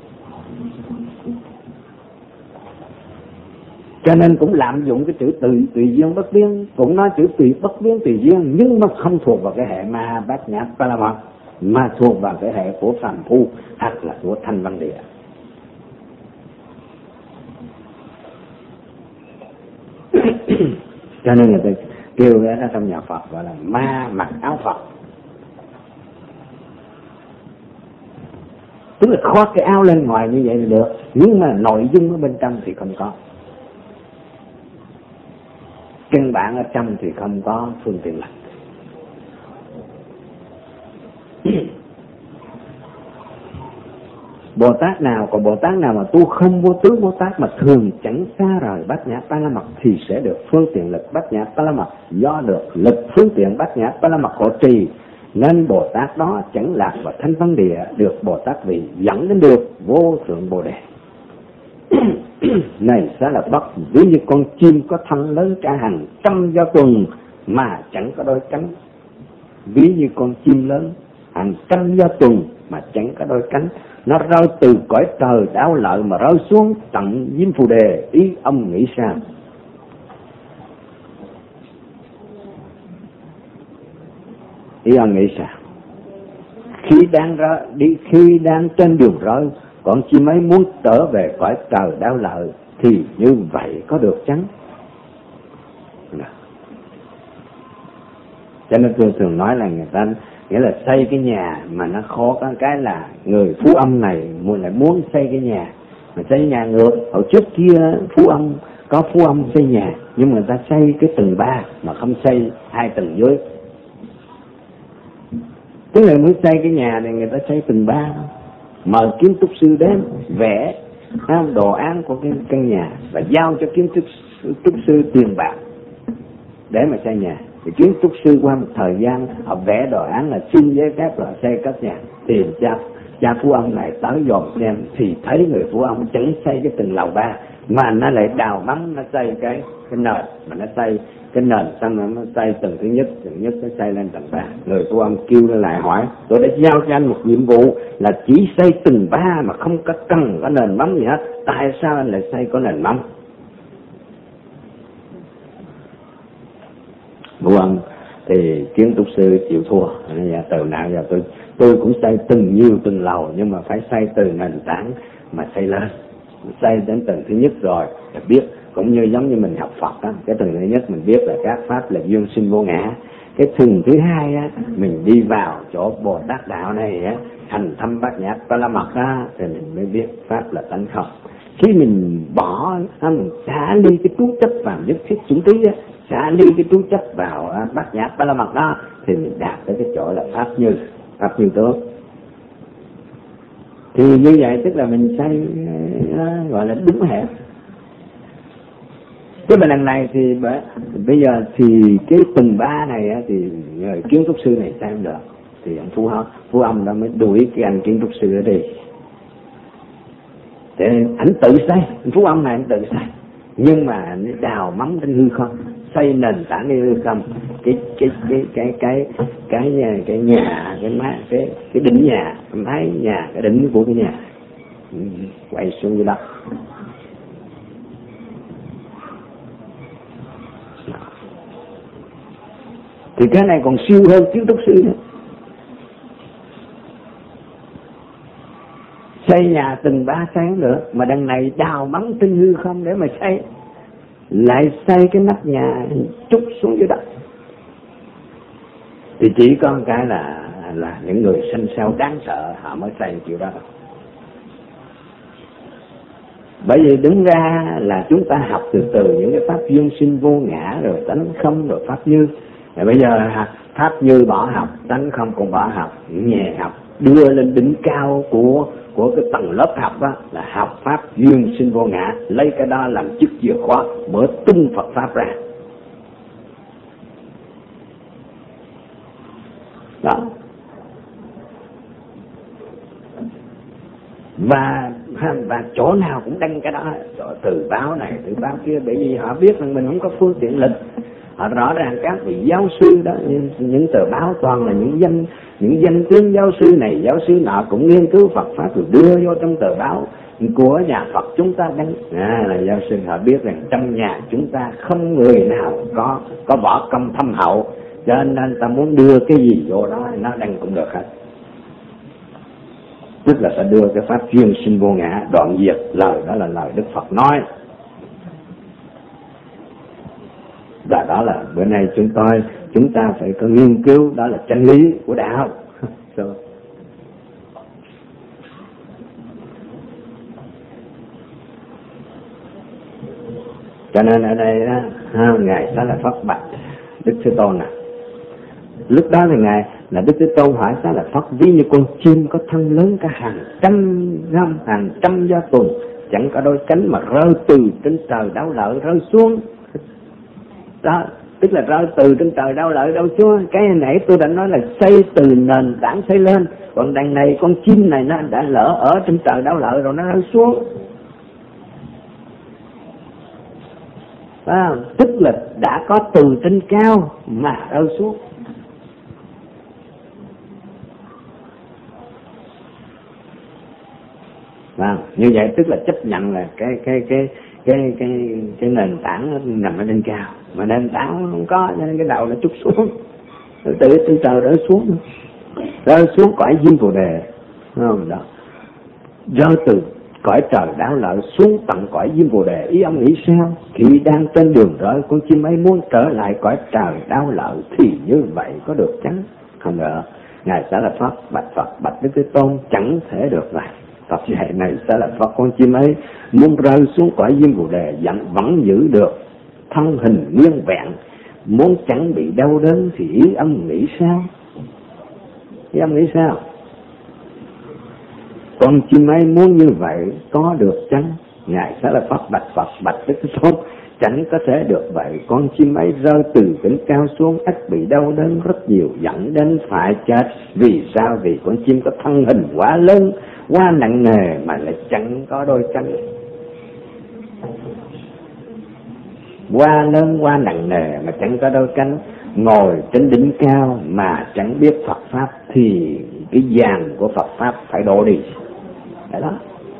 Cho nên cũng lạm dụng cái chữ tùy tùy duyên bất biến, cũng nói chữ tùy bất biến tùy duyên, nhưng nó không thuộc vào cái hệ ma bát nhã ba la mật, mà thuộc vào cái hệ của phàm phu hoặc là của thanh văn địa. Cho nên người ta kêu cái đó trong nhà Phật gọi là ma mặc áo Phật, tức là khoác cái áo lên ngoài như vậy là được, nhưng mà nội dung ở bên trong thì không có. Căn bản ở trong thì không có phương tiện lực. Bồ Tát nào, còn Bồ Tát nào mà tu không vô tướng Bồ Tát mà thường chẳng xa rời Bát Nhã Ba La Mật thì sẽ được phương tiện lực Bát Nhã Ba La Mật. Do được lực phương tiện Bát Nhã Ba La Mật hộ trì nên Bồ Tát đó chẳng lạc vào thanh văn địa, được Bồ Tát vì dẫn đến được vô thượng Bồ Đề. Này sẽ là bất, ví như con chim có thân lớn cả hàng trăm do tuần mà chẳng có đôi cánh. Ví như con chim lớn hàng trăm do tuần mà chẳng có đôi cánh, nó rơi từ cõi trời đáo lợi mà rơi xuống tận Diêm Phù Đề. Ý ông nghĩ sao? Ý ông nghĩ sao? Khi đang ra đi, khi đang trên đường rơi, con chim ấy muốn trở về cõi trời đáo lợi thì như vậy có được chăng? Cho nên tôi thường nói là người ta nghĩa là xây cái nhà mà nó khó có cái là người phú âm này muốn lại muốn xây cái nhà mà xây nhà ngược. Hồi trước kia phú âm có phú âm xây nhà nhưng mà người ta xây cái tầng ba mà không xây hai tầng dưới. Cái người muốn xây cái nhà này người ta xây tầng ba, mời kiến trúc sư đến vẽ đồ án của cái căn nhà và giao cho kiến trúc trúc sư tiền bạc để mà xây nhà. Thì kiến trúc sư qua một thời gian họ vẽ đồ án là xin giấy phép là xây cất nhà, thì cha cha phú ông này tới dòm xem thì thấy người phú ông chẳng xây cái tầng lầu ba mà nó lại đào mắm nó xây cái cái nền, mà nó xây cái nền xong rồi nó xây tầng thứ nhất, tầng nhất nó xây lên tầng ba. Người phú ông kêu nó lại hỏi, tôi đã giao cho anh một nhiệm vụ là chỉ xây tầng ba mà không có cần có nền mắm gì hết, tại sao anh lại xây có nền mắm? Phú ông thì kiến trúc sư chịu thua, từ nào giờ tôi tôi cũng xây từng nhiều từng lầu nhưng mà phải xây từ nền tảng mà xây lên, xây đến tầng thứ nhất rồi để biết, cũng như giống như mình học Phật đó, cái tầng thứ nhất mình biết là các pháp là duyên sinh vô ngã, cái tầng thứ hai á mình đi vào chỗ Bồ Tát đạo này á, hành thâm Bát Nhã Ba La Mật á thì mình mới biết pháp là tánh không. Khi mình bỏ mình xả ly cái trú chấp vào nhất thiết chủng trí á, xả ly cái trú chấp vào Bát Nhã Ba La Mật đó thì mình đạt tới cái chỗ là pháp như pháp như tướng. Thì như vậy tức là mình xây gọi là đúng hẹp. Cái bài lần này thì bây giờ thì cái tầng ba này á, thì người kiến trúc sư này xây không được, thì anh phú phú ông đã mới đuổi cái anh kiến trúc sư đó đi. Thì ảnh tự xây, anh phú ông này anh tự xây, nhưng mà anh đào mắm trên hư không, xây nền tảng trên hư không, cái cái cái cái cái cái nhà cái nhà cái má cái cái đỉnh nhà, em thấy nhà cái đỉnh của cái nhà quay xuống dưới đất. Thì cái này còn siêu hơn kiến trúc sư nữa. Xây nhà từng ba sáng nữa mà đằng này đào mắm trên hư không để mà xây, lại xây cái nắp nhà trút xuống dưới đất. Thì chỉ có một cái là là những người sinh sao đáng sợ họ mới xây kiểu đó. Bởi vì đứng ra là chúng ta học từ từ những cái pháp duyên sinh vô ngã rồi tánh không rồi pháp như. Rồi bây giờ pháp như bỏ học, tánh không cũng bỏ học, nhẹ học, đưa lên đỉnh cao của của cái tầng lớp học đó là học pháp duyên sinh vô ngã, lấy cái đó làm chức chìa khóa mở tung Phật pháp ra. Đó. Và và chỗ nào cũng đăng cái đó, từ báo này từ báo kia, bởi vì họ biết rằng mình không có phương tiện lịch. Họ rõ ràng các vị giáo sư đó, những, những tờ báo toàn là những danh những danh tiếng giáo sư này giáo sư nọ cũng nghiên cứu Phật pháp rồi đưa vô trong tờ báo của nhà Phật chúng ta đăng. À, là giáo sư họ biết rằng trong nhà chúng ta không người nào có có võ công thâm hậu, cho nên ta muốn đưa cái gì vô đó nó đăng cũng được hết. Tức là sẽ đưa cái pháp duyên sinh vô ngã đoạn diệt, lời đó là lời Đức Phật nói. Và đó là bữa nay chúng tôi chúng ta phải có nghiên cứu, đó là chân lý của đạo. Cho nên ở đây đó, ngài Xá Lợi Phất bạch Đức Thế Tôn nè, Lúc đó thì ngài là Đức Thế Tôn hỏi Xá Lợi Phất, ví như con chim có thân lớn cả hàng trăm năm, hàng trăm gia tuần, chẳng có đôi cánh mà rơi từ trên trời Đáo Lợi rơi xuống. Đó, tức là rơi từ trên trời Đáo Lợi đâu xuống. Cái nãy tôi đã nói là xây từ nền tảng xây lên, còn đằng này con chim này nó đã lỡ ở trên trời Đáo Lợi rồi nó rơi xuống. À, tức là đã có từ trên cao mà rơi xuống. À, như vậy tức là chấp nhận là cái cái cái cái cái cái nền tảng nó nằm ở trên cao, mà nền tảng không có cho nên cái đầu nó trút xuống, từ trên trời rơi xuống, rơi xuống cõi Diêm Phù Đề, không đó, rơi từ cõi trời Đáo Lợi xuống tận cõi Diêm Phù Đề. Ý ông nghĩ sao? Khi đang trên đường rơi, con chim ấy muốn trở lại cõi trời Đáo Lợi thì như vậy có được chăng? Không được. Ngài Xá Lợi Phất bạch Phật, bạch Đức Thế Tôn, chẳng thể được vậy. Phật dạy này Xá Lợi Phất, con chim ấy muốn rơi xuống cõi Diêm Phù Đề vẫn vẫn giữ được thân hình nguyên vẹn, muốn chẳng bị đau đớn thì ý ông nghĩ sao? Ý ông nghĩ sao? Con chim ấy muốn như vậy có được chăng? Ngài Xá Lợi Phất bạch Phật, bạch Đức Thế Tôn, chẳng có thể được vậy. Con chim ấy rơi từ đỉnh cao xuống ắt bị đau đớn rất nhiều, dẫn đến phải chết. Vì sao? Vì con chim có thân hình quá lớn, quá nặng nề mà lại chẳng có đôi cánh. Quá lớn, quá nặng nề mà chẳng có đôi cánh, ngồi trên đỉnh cao mà chẳng biết Phật Pháp thì cái vàng của Phật Pháp phải đổ đi. Đấy đó.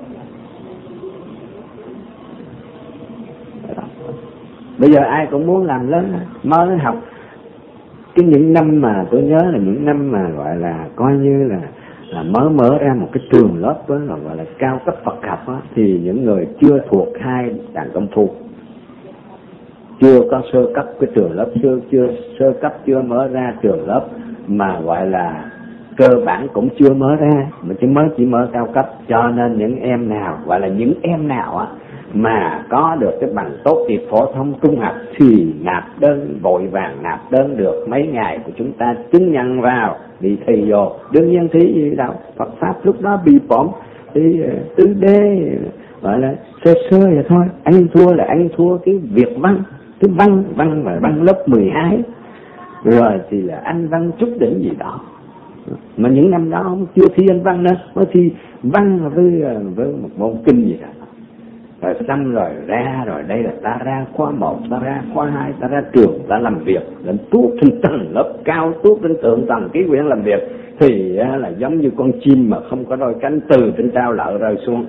Đấy đó. Bây giờ ai cũng muốn làm lớn, mới học. Cái những năm mà tôi nhớ là những năm mà gọi là coi như là là mới mở ra một cái trường lớp đó, là gọi là cao cấp Phật học đó, thì những người chưa thuộc hai đàn công phu, chưa có sơ cấp cái trường lớp, chưa chưa sơ cấp chưa mở ra trường lớp mà gọi là cơ bản cũng chưa mở ra, mà chỉ mới chỉ mở cao cấp. Cho nên những em nào gọi là những em nào á mà có được cái bằng tốt nghiệp phổ thông trung học thì nạp đơn, vội vàng nạp đơn được mấy ngày của chúng ta chứng nhận vào đi thi vô. Đương nhiên thi gì đâu, Phật Pháp lúc đó bị bỏng thì tứ đế gọi là sơ sơ vậy thôi. Anh thua là anh thua cái việc văn, cái văn văn và văn lớp mười hai, rồi thì là anh văn chút đỉnh gì đó. Mà những năm đó không chưa thi anh văn nữa, mới thi văn với với một môn kinh gì đó. Rồi xong rồi ra, rồi đây là ta ra khóa một, ta ra khóa hai, ta ra trường, ta làm việc, lên tuốt trên tầng lớp cao, tuốt trên tượng tầng ký quyển làm việc, thì là giống như con chim mà không có đôi cánh từ trên Đáo Lợi rơi xuống.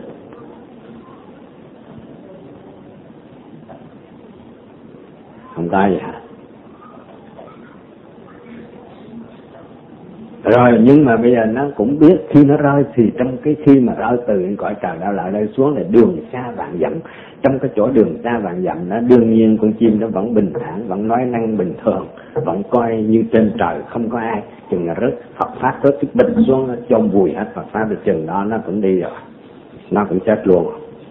Không có gì hả? Rồi nhưng mà bây giờ nó cũng biết khi nó rơi thì trong cái khi mà rơi từ cõi trời Đáo Lợi rơi xuống là đường xa vạn dặm. Trong cái chỗ đường xa vạn dặm nó đương nhiên con chim nó vẫn bình thản, vẫn nói năng bình thường, vẫn coi như trên trời không có ai. Chừng là rớt Phật Pháp rớt cái bình xuống, nó chôn vùi hết Phật Pháp, thì chừng đó nó cũng đi rồi, nó cũng chết luôn.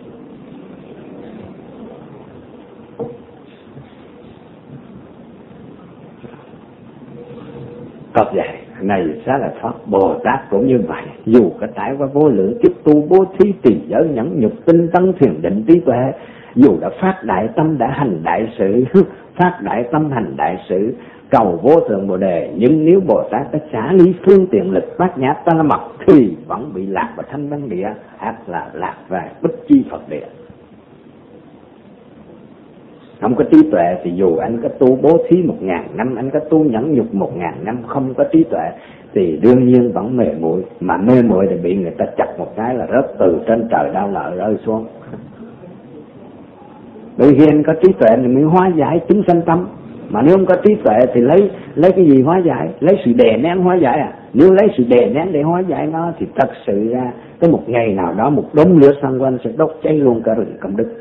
Cập vậy này Xá Lợi Phất, Bồ Tát cũng như vậy, dù có trải qua vô lượng kiếp tu bố thí trì giới nhẫn nhục tinh tấn thiền định trí tuệ, dù đã phát đại tâm đã hành đại sự, phát đại tâm hành đại sự, cầu vô thượng Bồ Đề, nhưng nếu Bồ Tát đã xả ly phương tiện lực bát nhã ta la mật thì vẫn bị lạc vào thanh văn địa, hoặc là lạc về bích chi Phật địa. Không có trí tuệ thì dù anh có tu bố thí một ngàn năm, anh có tu nhẫn nhục một ngàn năm, không có trí tuệ thì đương nhiên vẫn mê muội, mà mê muội thì bị người ta chặt một cái là rớt từ trên trời Đáo Lợi rơi xuống. Bởi vì anh có trí tuệ thì mới hóa giải chúng sanh tâm, mà nếu không có trí tuệ thì lấy lấy cái gì hóa giải? Lấy sự đè nén hóa giải à? Nếu lấy sự đè nén để hóa giải nó thì thật sự ra tới một ngày nào đó một đống lửa xung quanh sẽ đốt cháy luôn cả rừng công đức.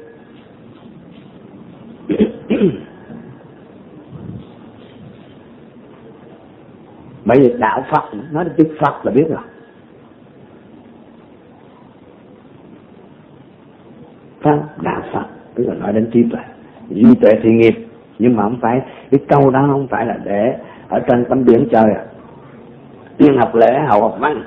Bởi vì đạo Phật, nói đến chữ Phật là biết rồi. Pháp đạo Phật, tức là nói đến trí tuệ. Trí tuệ thì nghiệp, Nhưng mà không phải, cái câu đó không phải là để ở trên tấm biển chơi à. Tiên học lễ hậu học văn.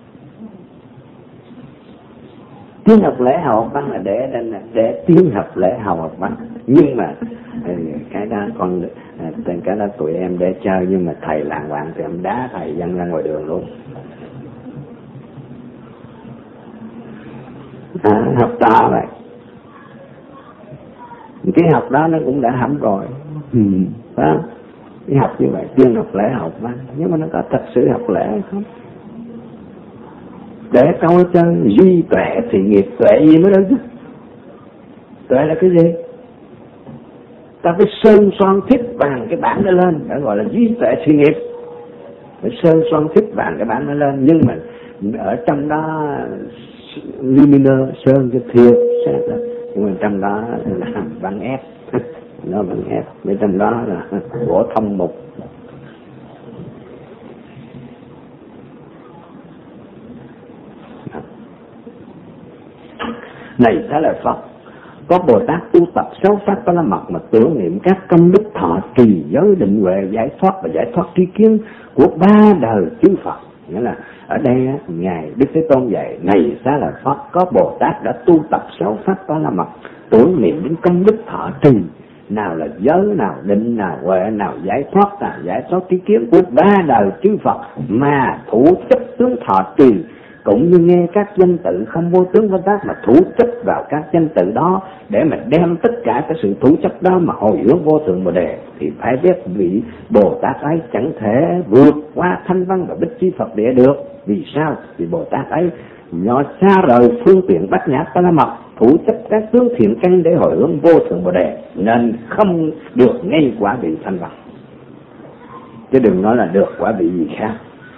Tiên học lễ hậu học văn là để để, để tiên học lễ hậu học văn. Nhưng mà cái đó con cái đó tụi em để chơi, nhưng mà thầy làng hoàng thì em đá thầy văng ra ngoài đường luôn. À, học to vậy. Cái học đó nó cũng đã hỏng rồi. Ừ, phải không? Cái học như vậy tiên học lễ học văn, nhưng mà nó có thật sự học lễ hay không? Để câu chân duy tuệ thì nghiệp, tuệ gì mới đâu chứ? Tuệ là cái gì? Ta phải sơn son thiết vàng cái bản đó lên, đã gọi là duy tuệ sự nghiệp. Phải sơn son thiết vàng cái bản đó lên, nhưng mà ở trong đó luminous sơn cho thiệt, nhưng mà trong đó là bằng ép, nó bằng ép, bên trong đó là gỗ thông mục. Này đó là Phật, có Bồ Tát tu tập sáu pháp đó là mật mà tưởng niệm các công đức thọ trì giới định huệ giải thoát và giải thoát tri kiến của ba đời chư Phật. Nghĩa là ở đây ngài Đức Thế Tôn dạy này xá là Phật, có Bồ Tát đã tu tập sáu pháp đó là mật tưởng niệm đến công đức thọ trì, nào là giới, nào định, nào huệ, nào giải thoát, nào giải thoát tri kiến của ba đời chư Phật mà thủ chấp tướng thọ trì, cũng như nghe các danh tự không vô tướng vô tác mà thủ chấp vào các danh tự đó để mà đem tất cả cái sự thủ chấp đó mà hồi hướng vô thượng Bồ Đề, thì phải biết vị Bồ Tát ấy chẳng thể vượt qua thanh văn và bích chi Phật địa được. Vì sao? Vì Bồ Tát ấy nó xa rời phương tiện bát nhã ba la mật, thủ chấp các tướng thiện căn để hồi hướng vô thượng Bồ Đề, nên không được ngay quả vị thanh văn, chứ đừng nói là được quả vị gì khác.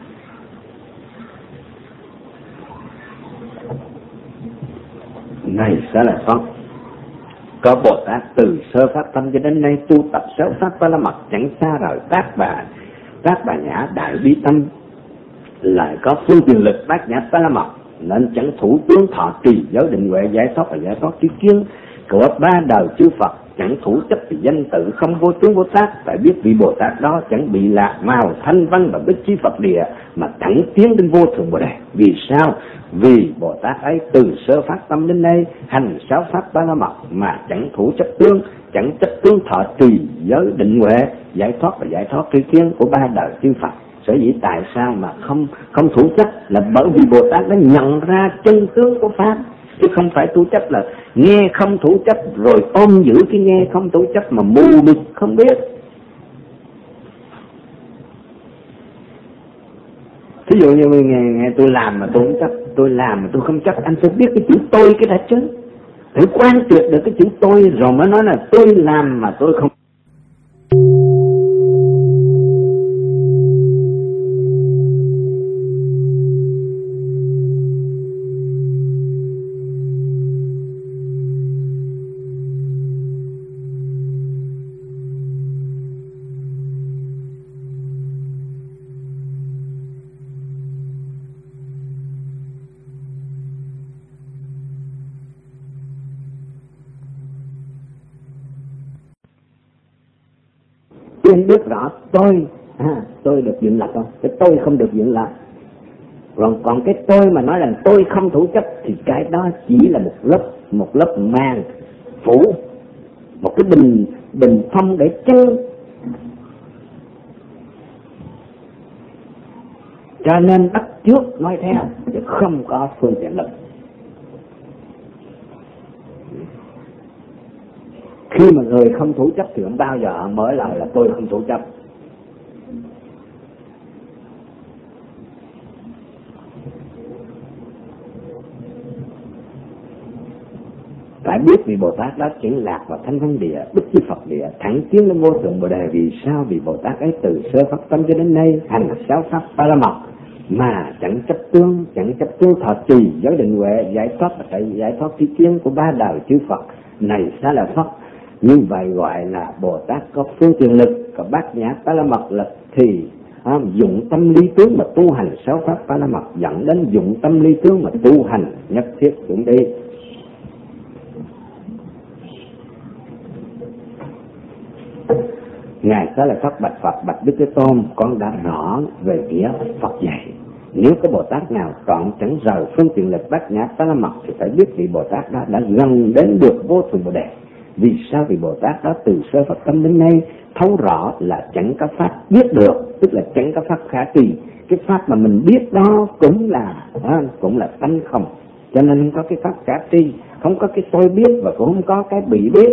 Này sẽ là Phật, có Bồ Tát từ sơ phát tâm cho đến nay tu tập sáu pháp ba la mật chẳng xa rời tác bà tác bà nhã đại bi tâm, lại có phương tiện lực bát nhã ba la mật, nên chẳng thủ tướng thọ trì giới định huệ giải thoát và giải thoát tri kiến của ba đời chư Phật, chẳng thủ chấp vì danh tự không vô tướng vô tác. Phải biết vị Bồ Tát đó chẳng bị lạc màu thanh văn và bích chi Phật địa mà thẳng tiến đến vô thượng Bồ Đề. Vì sao? Vì Bồ Tát ấy từ sơ phát tâm đến nay hành sáu pháp ba la mật mà chẳng thủ chấp tướng, chẳng chấp tướng thọ trì giới định huệ giải thoát và giải thoát tri kiến của ba đời chư Phật. Sở dĩ tại sao mà không không thủ chấp là bởi vì Bồ Tát đã nhận ra chân tướng của pháp, chứ không phải thủ chấp là nghe không thủ chấp rồi ôm giữ cái nghe không thủ chấp mà mù mịt không biết. Thí dụ như nghe, nghe tôi làm mà tôi không chấp, tôi làm mà tôi không chấp, anh phải biết cái chữ tôi cái đã chứ. Phải quan triệt được cái chữ tôi rồi mới nói là tôi làm mà tôi không. Tiên biết rõ tôi, à, tôi được dựng lập không? Cái tôi không được dựng lập. Còn còn cái tôi mà nói là tôi không thủ chấp thì cái đó chỉ là một lớp một lớp màng phủ, một cái bình bình phong để chân. Cho nên bắt trước nói theo chứ không có phương tiện lực. Khi mà người không thủ chấp thì không bao giờ mở lời là tôi không thủ chấp. Phải biết vì Bồ Tát đó chuyển lạc vào thanh văn địa, bích chi Phật địa, thẳng tiến lên vô thượng Bồ Đề. Vì sao? Vì Bồ Tát ấy từ sơ phát tâm cho đến nay hành sáu pháp ba la mật mà chẳng chấp tướng, chẳng chấp tướng thọ trì giới định huệ giải thoát và giải thoát tri kiến của ba đời chư Phật. Này sẽ là Phật. Như vậy gọi là Bồ Tát có phương tiện lực, có bát nhã ba la mật lực thì à, dụng tâm lý tướng mà tu hành sáu pháp ba la mật, dẫn đến dụng tâm lý tướng mà tu hành nhất thiết cũng đi. Ngài Xá Lợi Phất bạch Phật: bạch Đức Thế Tôn, con đã rõ về nghĩa Phật dạy. Nếu có Bồ Tát nào trọn chẳng rời phương tiện lực Bát Nhã Ba La Mật thì phải biết vị Bồ Tát đó đã gần đến được vô thượng Bồ Đề. Vì sao? Vì Bồ Tát đó từ sơ Phật tâm đến nay thấu rõ là chẳng có pháp biết được, tức là chẳng có pháp khả trì. Cái pháp mà mình biết đó cũng là à, cũng là tánh không, cho nên không có cái pháp khả trì, không có cái tôi biết và cũng không có cái bị biết.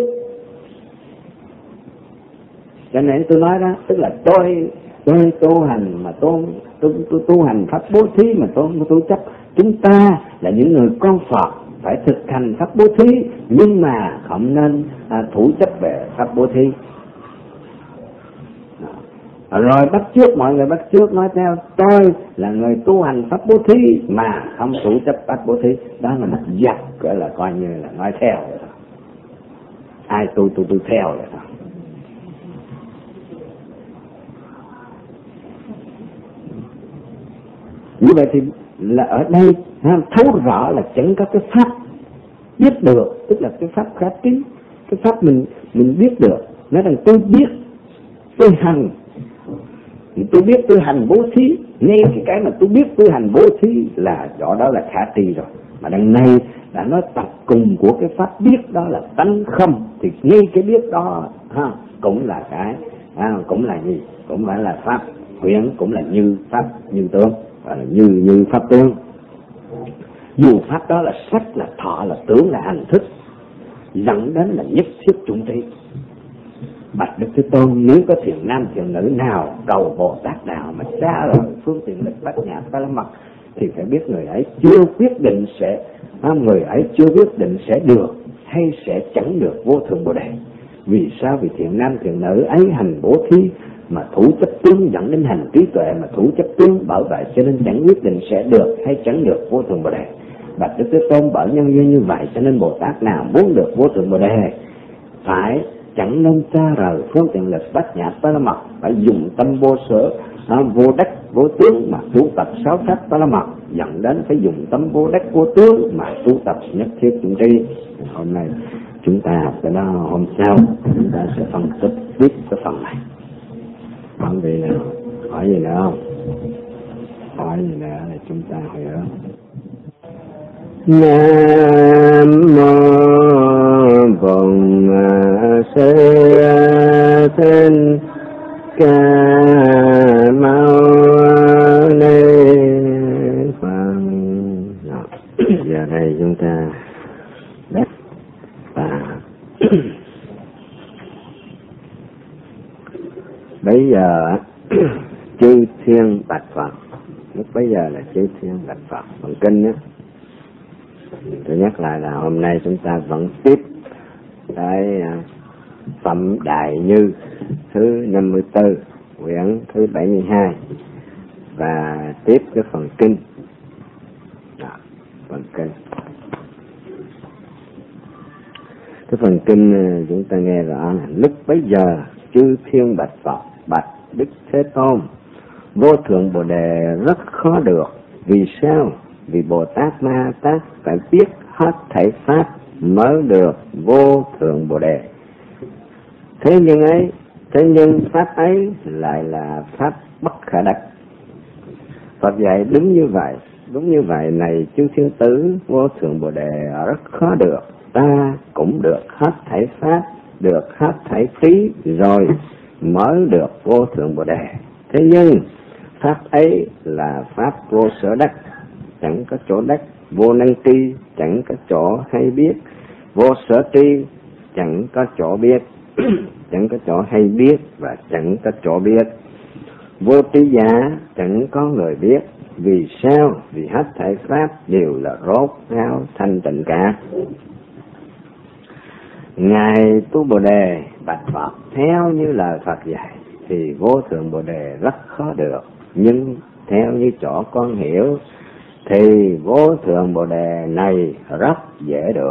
Cho nên tôi nói đó, tức là tôi tôi tu hành mà tôi tôi, tôi tu hành pháp bố thí mà tôi tôi chấp chúng ta là những người con Phật phải thực hành pháp bố thí, nhưng mà không nên à, thủ chấp về pháp bố thí. Rồi bắt chước, mọi người bắt chước nói theo tôi là người tu hành pháp bố thí mà không thủ chấp pháp bố thí, đó là một giặc, gọi là coi như là nói theo vậy thôi. Ai tu tu tu theo vậy thôi. Như vậy thì là ở đây thấu rõ là chẳng có cái pháp biết được, tức là cái pháp khả trí, cái pháp mình mình biết được. Nói rằng tôi biết, tôi hành, tôi biết tôi hành bố thí, ngay cái cái mà tôi biết tôi hành bố thí là chỗ đó là khả tri rồi. Mà đằng này đã nói tập cùng của cái pháp biết đó là tánh không, thì ngay cái biết đó ha, cũng là cái à, cũng là gì, cũng phải là pháp huyễn, cũng là như pháp như tướng, và là như như pháp tướng. Dù pháp đó là sắc, là thọ, là tưởng, là hành thức, dẫn đến là nhất thiết chúng tri. Bạch Đức Thế Tôn, nếu có thiện nam thiện nữ nào cầu Bồ Tát đạo mà xa rồi phương tiện lực Bát Nhã Ba La Mật thì phải biết người ấy chưa quyết định sẽ người ấy chưa quyết định sẽ được hay sẽ chẳng được vô thượng Bồ Đề. Vì sao? Vì thiện nam thiện nữ ấy hành bố thí mà thủ chấp tướng dẫn đến hành trí tuệ, mà thủ chấp tướng bởi vậy cho nên chẳng quyết định sẽ được hay chẳng được vô thượng Bồ Đề. Bạch Đức Thế Tôn, bởi nhân duyên như vậy cho nên Bồ Tát nào muốn được vô thượng Bồ Đề phải chẳng nên xa rời phương tiện lực Bát Nhã Ba La Mật, phải dùng tâm vô sở à, vô đắc vô tướng mà tu tập sáu pháp Ba La Mật, dẫn đến phải dùng tâm vô đắc vô tướng mà tu tập nhất thiết chúng tri. Hôm nay chúng ta học cái đó, hôm sau chúng ta sẽ phân tích tiếp cái phần này. Còn gì nào hỏi gì nữa không? Hỏi gì nữa thì chúng ta hỏi nữa. Nam mô Bổn Sư Thích Ca Mâu Ni Phật. Giờ đây chúng ta đáp và bây giờ chư thiên bạch Phật, lúc bây giờ là chư thiên bạch Phật phần kinh á. Tôi nhắc lại là hôm nay chúng ta vẫn tiếp cái phẩm Đại Như thứ năm mươi tư, quyển thứ bảy mươi hai, và tiếp cái phần kinh. Đó, phần kinh. Cái phần kinh chúng ta nghe rõ là lúc bấy giờ chư thiên bạch Phật: bạch Đức Thế Tôn, vô thượng Bồ Đề rất khó được. Vì sao? Vì Bồ Tát Ma Tát phải biết hết thảy pháp mới được vô thượng Bồ Đề. Thế nhưng ấy, thế nhưng pháp ấy lại là pháp bất khả đắc. Phật dạy đúng như vậy, đúng như vậy này chư thiên tử, vô thượng Bồ Đề rất khó được. Ta cũng được hết thảy pháp, được hết thảy trí rồi mới được vô thượng Bồ Đề. Thế nhưng pháp ấy là pháp vô sở đắc, chẳng có chỗ đắc, vô năng tri, chẳng có chỗ hay biết, vô sở tri, chẳng có chỗ biết, chẳng có chỗ hay biết và chẳng có chỗ biết, vô trí giả, chẳng có người biết. Vì sao? Vì hết thảy pháp đều là rốt ráo thanh tịnh cả. Ngài tu Bồ Đề bạch Phật theo như lời Phật dạy thì vô thượng Bồ Đề rất khó được, nhưng theo như chỗ con hiểu thì vô thượng Bồ Đề này rất dễ được.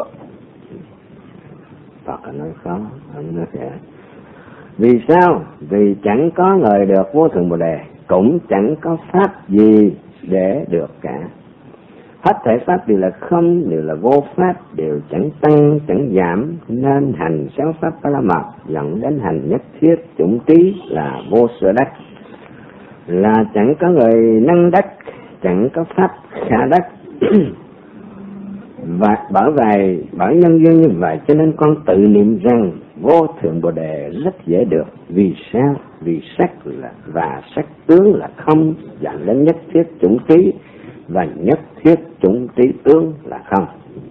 Phật nói khó, ông nói dễ. Vì sao? Vì chẳng có người được vô thượng Bồ Đề, cũng chẳng có pháp gì để được cả. Hết thể pháp đều là không, đều là vô pháp, đều chẳng tăng chẳng giảm, nên hành sáu pháp ba la mật dẫn đến hành nhất thiết chủng trí là vô sở đắc. Là chẳng có người năng đắc, chẳng có pháp khả đắc. Và bởi vậy, bởi nhân duyên như vậy cho nên con tự niệm rằng vô thượng Bồ Đề rất dễ được. Vì sao? Vì sắc là và sắc tướng là không, dẫn đến nhất thiết chủng trí, và nhất thiết chủng trí tướng là không.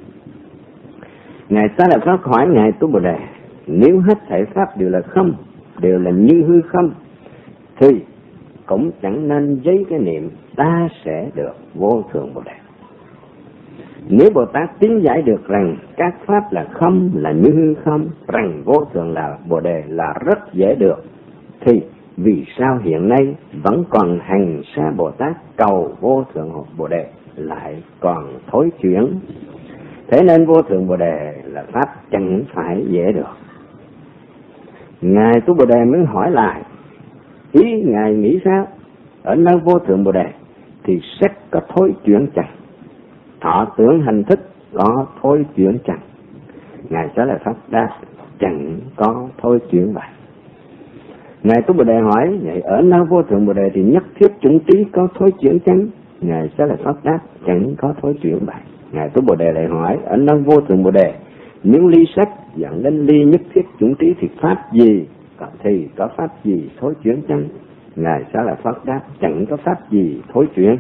Ngài Xá Lợi Pháp hỏi Ngài Tu Bồ Đề, nếu hết thể pháp đều là không, đều là như hư không, thì cũng chẳng nên giấy cái niệm ta sẽ được vô thượng Bồ Đề. Nếu Bồ Tát tiến giải được rằng các pháp là không, là như hư không, rằng vô thượng là Bồ Đề là rất dễ được, thì vì sao hiện nay vẫn còn hành sa Bồ Tát cầu vô thượng Bồ Đề lại còn thối chuyển? Thế nên vô thượng Bồ Đề là pháp chẳng phải dễ được. Ngài Tu Bồ Đề mới hỏi lại, ý Ngài nghĩ sao? Ở nơi vô thượng Bồ Đề thì sắc có thối chuyển chẳng? Thọ tưởng hành thức có thối chuyển chẳng? Ngài Xá Lợi Pháp đáp, chẳng có thối chuyển vậy. Ngài Tu Bồ Đề hỏi, vậy ở nơi vô thượng Bồ Đề thì nhất thiết chủng trí có thối chuyển chăng? Ngài Xá Lợi Pháp đáp, chẳng có thối chuyển vậy. Ngài Tu Bồ Đề lại hỏi, ở nơi vô thượng Bồ Đề, nếu ly sắc dẫn đến ly nhất thiết chủng trí thì pháp gì? Thì có pháp gì thối chuyển chăng? Ngài Xá Lợi Pháp đáp, chẳng có pháp gì thối chuyển.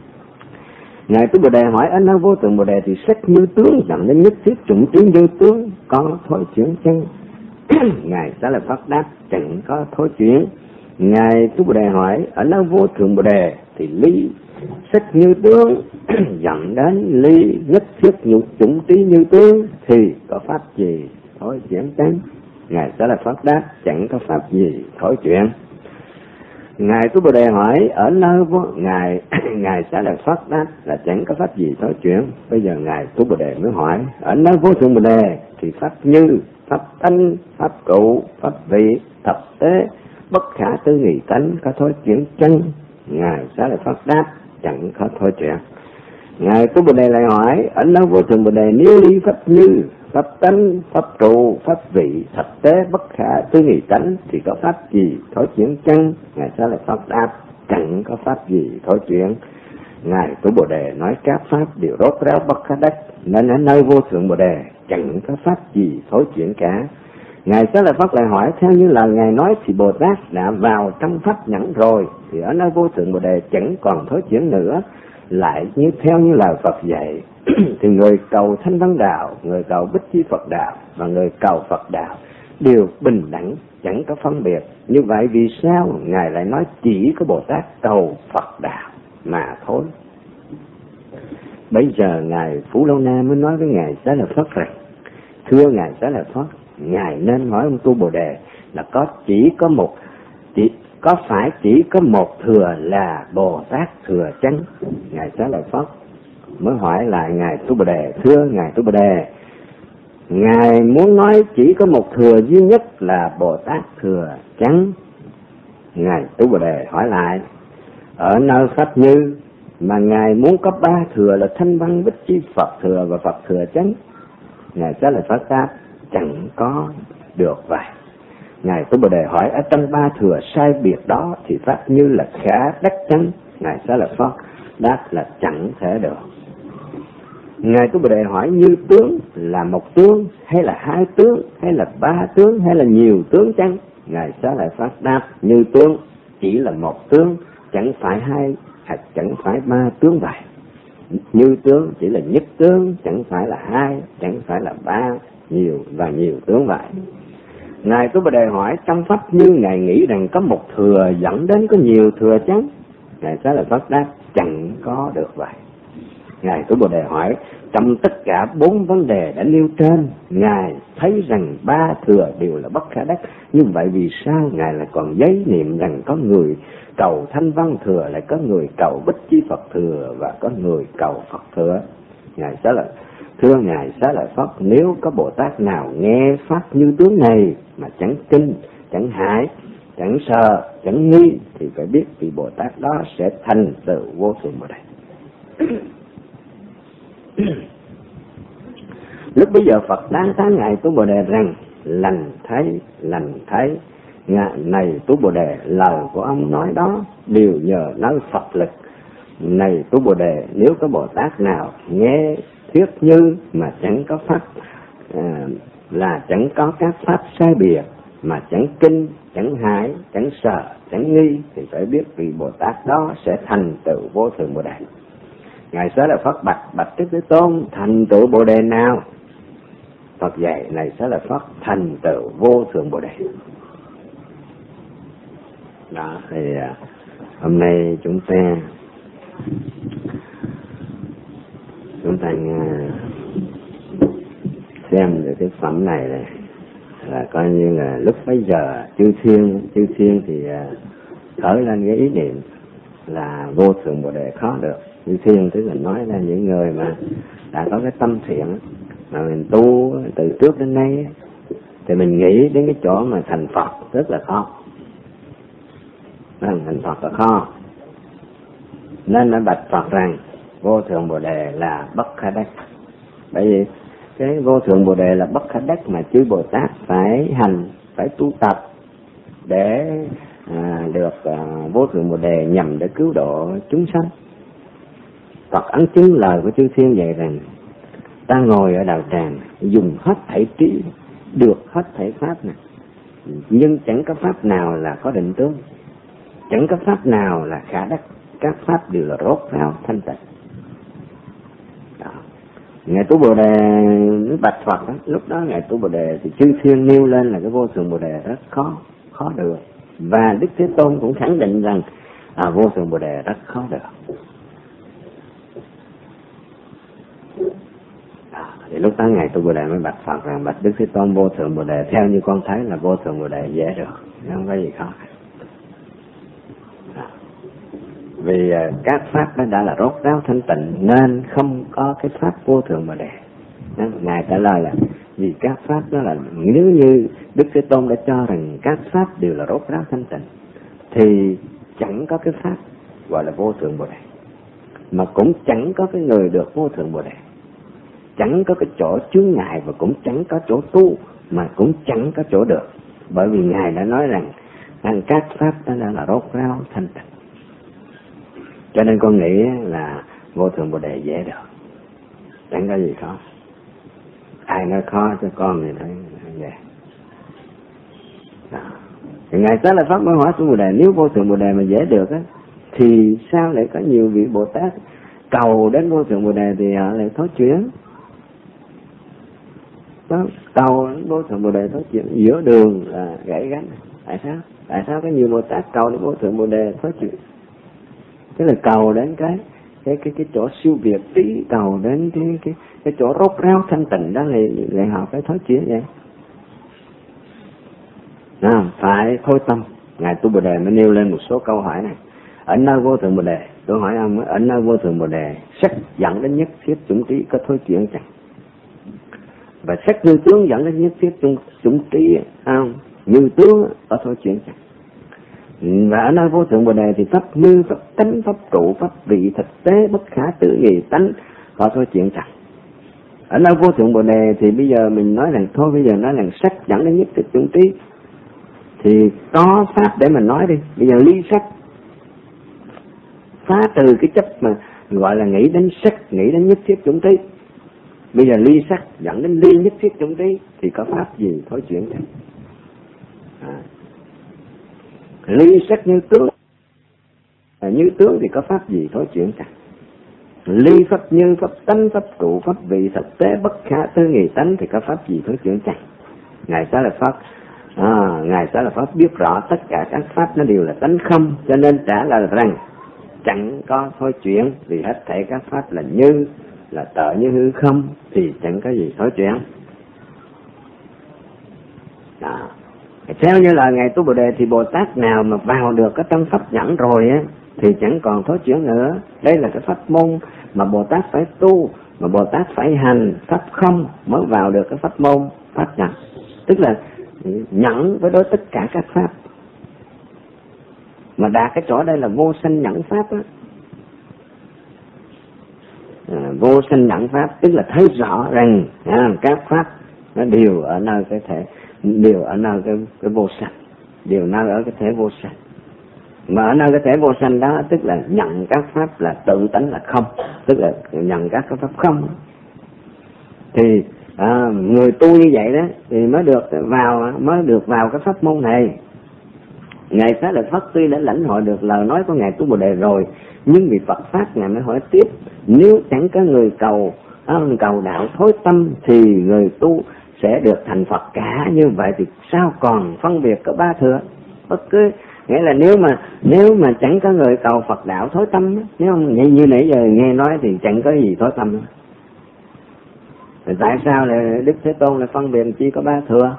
Ngài Tu Bồ Đề hỏi, ở nơi vô thượng Bồ Đề thì sắc như tướng dẫn đến nhất thiết chủng trí như tướng có thối chuyển chăng? Ngài Xá Lợi Pháp đáp, chẳng có thối chuyển. Ngài Tu Bồ Đề hỏi, ở nơi vô thượng Bồ Đề thì ly sắc như tướng dẫn đến ly nhất thiết nhục chủng trí như tướng thì có pháp gì thối chuyển chăng? Ngài Xá Lợi Pháp đáp, chẳng có pháp gì thối chuyển. Ngài Tu Bồ Đề hỏi, ở nơi vô ngài ngài Xá Lợi Pháp đáp là chẳng có pháp gì thối chuyển. Bây giờ ngài Tu Bồ Đề mới hỏi, ở nơi vô thượng Bồ Đề thì pháp như, pháp tánh, pháp cụ, pháp vị, thập tế, bất khả tư nghị tánh có thối chuyển chăng? Ngài Xá Lợi Pháp đáp, chẳng có thối chuyển. Ngài Tu Bồ Đề lại hỏi, ở nơi vô thượng Bồ Đề nếu ly pháp như, pháp tánh, pháp trụ, pháp vị, thập tế, bất khả tư nghị tánh thì có pháp gì thối chuyển chăng? Ngài Xá Lợi Pháp đáp, chẳng có pháp gì thối chuyển. Ngài Tu Bồ Đề nói các pháp đều rốt ráo bất khả đắc, nên ở nơi vô thượng Bồ Đề chẳng có pháp gì thối chuyển cả. Ngài Xá Lợi Pháp lại hỏi, theo như là Ngài nói thì Bồ Tát đã vào trong pháp nhẫn rồi, thì ở nơi vô thượng Bồ Đề chẳng còn thối chuyển nữa. Lại như theo như lời Phật dạy thì người cầu Thanh Văn Đạo, người cầu Bích Chi Phật Đạo và người cầu Phật Đạo đều bình đẳng, chẳng có phân biệt. Như vậy vì sao Ngài lại nói chỉ có Bồ Tát cầu Phật Đạo mà thôi? Bây giờ Ngài Phú Lâu Na mới nói với Ngài Xá Lợi Pháp rằng, thưa Ngài Xá Lợi Pháp, Ngài nên hỏi ông Tu Bồ Đề là có chỉ có một chỉ có phải chỉ có một thừa là Bồ Tát thừa chăng? Ngài Xá Lợi Pháp mới hỏi lại Ngài Tu Bồ Đề, thưa Ngài Tu Bồ Đề, Ngài muốn nói chỉ có một thừa duy nhất là Bồ Tát thừa chăng? Ngài Tu Bồ Đề hỏi lại, ở nơi pháp như mà Ngài muốn có ba thừa là Thanh Văn, Bích Chi Phật thừa và Phật thừa chăng? Ngài Xá Lợi Pháp đáp, chẳng có được vậy. Ngài Tu Bồ Đề hỏi, ở trong ba thừa sai biệt đó thì pháp như là khả đắc chăng? Ngài Xá Lợi Pháp đáp là chẳng thể được. Ngài Tu Bồ Đề hỏi, như tướng là một tướng hay là hai tướng hay là ba tướng hay là nhiều tướng chăng? Ngài Xá Lợi Pháp đáp, như tướng chỉ là một tướng, chẳng phải hai hoặc chẳng phải ba tướng vậy. Như tướng chỉ là nhất tướng, chẳng phải là hai, chẳng phải là ba, nhiều và nhiều tướng vậy. Ngài Tu Bồ Đề hỏi, trong pháp như Ngài nghĩ rằng có một thừa dẫn đến có nhiều thừa chăng? Ngài Xá Lợi Pháp đáp, chẳng có được vậy. Ngài Tu Bồ Đề hỏi, trong tất cả bốn vấn đề đã nêu trên, Ngài thấy rằng ba thừa đều là bất khả đắc, nhưng vậy vì sao Ngài lại còn giấy niệm rằng có người cầu Thanh Văn thừa, lại có người cầu Bích Chi Phật thừa và có người cầu Phật thừa? Ngài Xá Lợi Thưa Ngài Xá Lợi Pháp, nếu có Bồ Tát nào nghe pháp như tướng này mà chẳng kinh, chẳng hại, chẳng sợ, chẳng nghi thì phải biết vị Bồ Tát đó sẽ thành tựu vô thượng Bồ Đề. Lúc bấy giờ Phật tán tán ngài Tú Bồ Đề rằng: lành thấy, lành thấy, ngài này Tú Bồ Đề, lời của ông nói đó đều nhờ nói Phật lực. Này Tú Bồ Đề, nếu có Bồ Tát nào nghe thuyết như mà chẳng có pháp à, là chẳng có các pháp sai biệt, mà chẳng kinh, chẳng hại, chẳng sợ, chẳng nghi, thì phải biết vị Bồ Tát đó sẽ thành tựu vô thượng Bồ Đề. Ngài Xá Lợi Phất bạch: bạch Đức Thế Tôn, thành tựu Bồ Đề nào? Phật dạy: này Xá Lợi Phất, thành tựu vô thượng Bồ Đề. Đó thì à, hôm nay chúng ta chúng ta nghe, xem được cái phẩm này này là coi như là lúc bấy giờ chư thiên chư thiên thì uh, khởi lên cái ý niệm là vô thượng Bồ Đề khó được. Chư thiên tức là nói là những người mà đã có cái tâm thiện mà mình tu từ trước đến nay thì mình nghĩ đến cái chỗ mà thành Phật rất là khó. Thành Phật là khó, nên mới bạch Phật rằng vô thượng Bồ Đề là bất khả đắc. Bởi vì cái vô thượng Bồ Đề là bất khả đắc mà chư Bồ Tát phải hành, phải tu tập để à, được à, vô thượng Bồ Đề nhằm để cứu độ chúng sanh. Phật ấn chứng lời của chư thiên dạy rằng: ta ngồi ở đạo tràng dùng hết thảy trí, được hết thảy pháp này, nhưng chẳng có pháp nào là có định tướng, chẳng có pháp nào là khả đắc, các pháp đều là rốt ráo thanh tịnh. Ngài Tú Bồ Đề bạch Phật đó, lúc đó Ngài Tú Bồ Đề thì chư thiên nêu lên là cái vô thượng Bồ Đề rất khó, khó được. Và Đức Thế Tôn cũng khẳng định rằng à, vô thượng Bồ Đề rất khó được. À, thì lúc đó Ngài Tú Bồ Đề mới bạch Phật rằng: bạch Đức Thế Tôn, vô thượng Bồ Đề theo như con thấy là vô thượng Bồ Đề dễ được, không có gì khó. Vì uh, các pháp đó đã là rốt ráo thanh tịnh nên không có cái pháp vô thượng Bồ Đề. Đó, Ngài trả lời là vì các pháp đó là, nếu như Đức Thế Tôn đã cho rằng các pháp đều là rốt ráo thanh tịnh thì chẳng có cái pháp gọi là vô thượng Bồ Đề, mà cũng chẳng có cái người được vô thượng Bồ Đề, chẳng có cái chỗ chướng ngại và cũng chẳng có chỗ tu mà cũng chẳng có chỗ được. Bởi vì Ngài đã nói rằng, rằng các pháp đó là rốt ráo thanh tịnh. Cho nên con nghĩ là vô thượng Bồ Đề dễ được, chẳng có gì khó. Ai nói khó cho con thì thấy vậy. Thì Ngài Xá Lợi Phất mới hỏi Tú Bồ Đề: nếu vô thượng Bồ Đề mà dễ được á, thì sao lại có nhiều vị Bồ Tát cầu đến vô thượng Bồ Đề thì họ lại thối chuyển? Đó, cầu đến vô thượng Bồ Đề thối chuyển giữa đường là gãy gánh. Tại sao? Tại sao có nhiều Bồ Tát cầu đến vô thượng Bồ Đề thối chuyển? Tức là cầu đến cái cái cái cái chỗ siêu việt trí, cầu đến cái cái cái chỗ rốt ráo thanh tịnh đó thì lại họ phải thối chuyển vậy. À, phải thôi tâm. Ngài Tú Bồ Đề mới nêu lên một số câu hỏi này. Ở nơi vô thượng Bồ Đề, tôi hỏi ông, ở nơi vô thượng Bồ Đề, sắc dẫn đến nhất thiết chủng trí có thối chuyển chẳng? Và sắc như tướng dẫn đến nhất thiết chủng, chủng trí không? Như tướng có thối chuyển chẳng? Và ở nơi vô thượng Bồ Đề thì pháp như, pháp tánh, pháp trụ, pháp vị, thực tế, bất khả tư nghị tánh có thối chuyển chẳng? Ở nơi vô thượng Bồ Đề thì bây giờ mình nói rằng thôi, bây giờ nói rằng sắc dẫn đến nhất thiết chủng trí thì có pháp để mình nói đi. Bây giờ ly sắc, phá trừ cái chấp mà gọi là nghĩ đến sắc, nghĩ đến nhất thiết chủng trí. Bây giờ ly sắc dẫn đến ly nhất thiết chủng trí thì có pháp gì thối chuyển chẳng? À. Ly sắc như tướng, à, như tướng thì có pháp gì thối chuyển chẳng? Ly pháp như, pháp tánh, pháp trụ, pháp vị, thực tế, bất khả tư nghị tánh thì có pháp gì thối chuyển chẳng? Ngài Xá Lợi Phất à, Ngài Xá Lợi Phất biết rõ tất cả các pháp nó đều là tánh không, cho nên trả lời rằng chẳng có thối chuyển, vì hết thảy các pháp là như, là tợ như hư không thì chẳng có gì thối chuyển. Đó. Theo như là Ngài Tú Bồ Đề thì Bồ Tát nào mà vào được cái trong pháp nhẫn rồi á thì chẳng còn thối chuyển nữa. Đây là cái pháp môn mà Bồ Tát phải tu, mà Bồ Tát phải hành pháp không mới vào được cái pháp môn pháp nhẫn. Tức là nhẫn với đối tất cả các pháp. Mà đạt cái chỗ đây là vô sanh nhẫn pháp á. À, vô sanh đẳng pháp, tức là thấy rõ rằng à, các pháp nó đều ở nơi cái thể, đều ở nơi cái, cái vô sanh, đều nơi ở cái thể vô sanh. Mà ở nơi cái thể vô sanh đó tức là nhận các pháp là tự tánh là không, tức là nhận các cái pháp không. Thì à, người tu như vậy đó thì mới được vào mới được vào cái pháp môn này. Ngài Xá Lợi Phất tuy đã lãnh hội được lời nói của Ngài Tu Bồ Đề rồi, nhưng vì Phật pháp Ngài mới hỏi tiếp: nếu chẳng có người cầu cầu đạo thối tâm thì người tu sẽ được thành Phật cả, như vậy thì sao còn phân biệt có ba thừa? Bất cứ nghĩa là nếu mà nếu mà chẳng có người cầu Phật đạo thối tâm, nếu không như, như nãy giờ nghe nói thì chẳng có gì thối tâm. Thì tại sao lại Đức Thế Tôn lại phân biệt chỉ có ba thừa?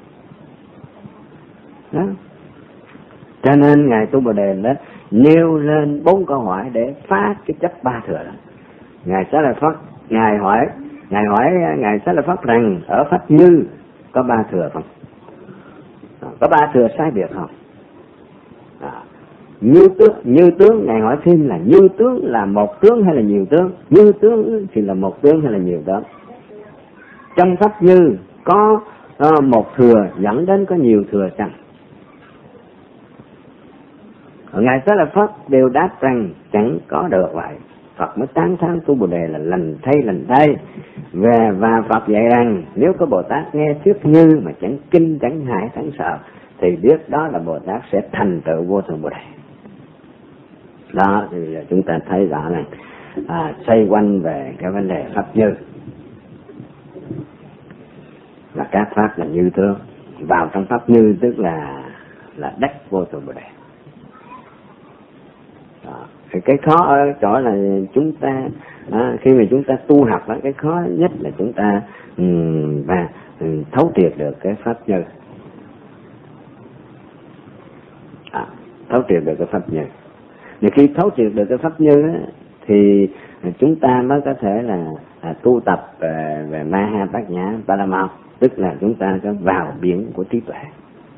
Đó. Cho nên Ngài Tu Bồ Đề đó nêu lên bốn câu hỏi để phá cái chấp ba thừa đó. Ngài Xá Lợi Phất Ngài hỏi Ngài hỏi Ngài Xá Lợi Phất rằng ở pháp Như có ba thừa không? Có ba thừa sai biệt không? À, như tướng như tướng Ngài hỏi thêm là như tướng là một tướng hay là nhiều tướng? Như tướng thì là một tướng hay là nhiều tướng? Trong pháp Như có uh, một thừa dẫn đến có nhiều thừa chăng? Ngài Xá Lợi Phất đều đáp rằng chẳng có được vậy. Phật mới tán thán Tu Bồ Đề là lành thay lành thay. Và, và Phật dạy rằng nếu có Bồ Tát nghe thuyết Như mà chẳng kinh chẳng hại chẳng sợ thì biết đó là Bồ Tát sẽ thành tựu vô thượng Bồ Đề. Đó thì chúng ta thấy rõ rằng à, xoay quanh về cái vấn đề pháp Như là các pháp là như tướng, vào trong pháp Như tức là là đắc vô thượng Bồ Đề. Đó. Thì cái khó ở chỗ là chúng ta à, khi mà chúng ta tu học đó, cái khó nhất là chúng ta um, và um, thấu triệt được cái pháp Như, à, thấu triệt được cái pháp Như. Thì khi thấu triệt được cái pháp Như đó, thì chúng ta mới có thể là à, tu tập về, về Maha Bát Nhã Parama, tức là chúng ta có vào biển của trí tuệ.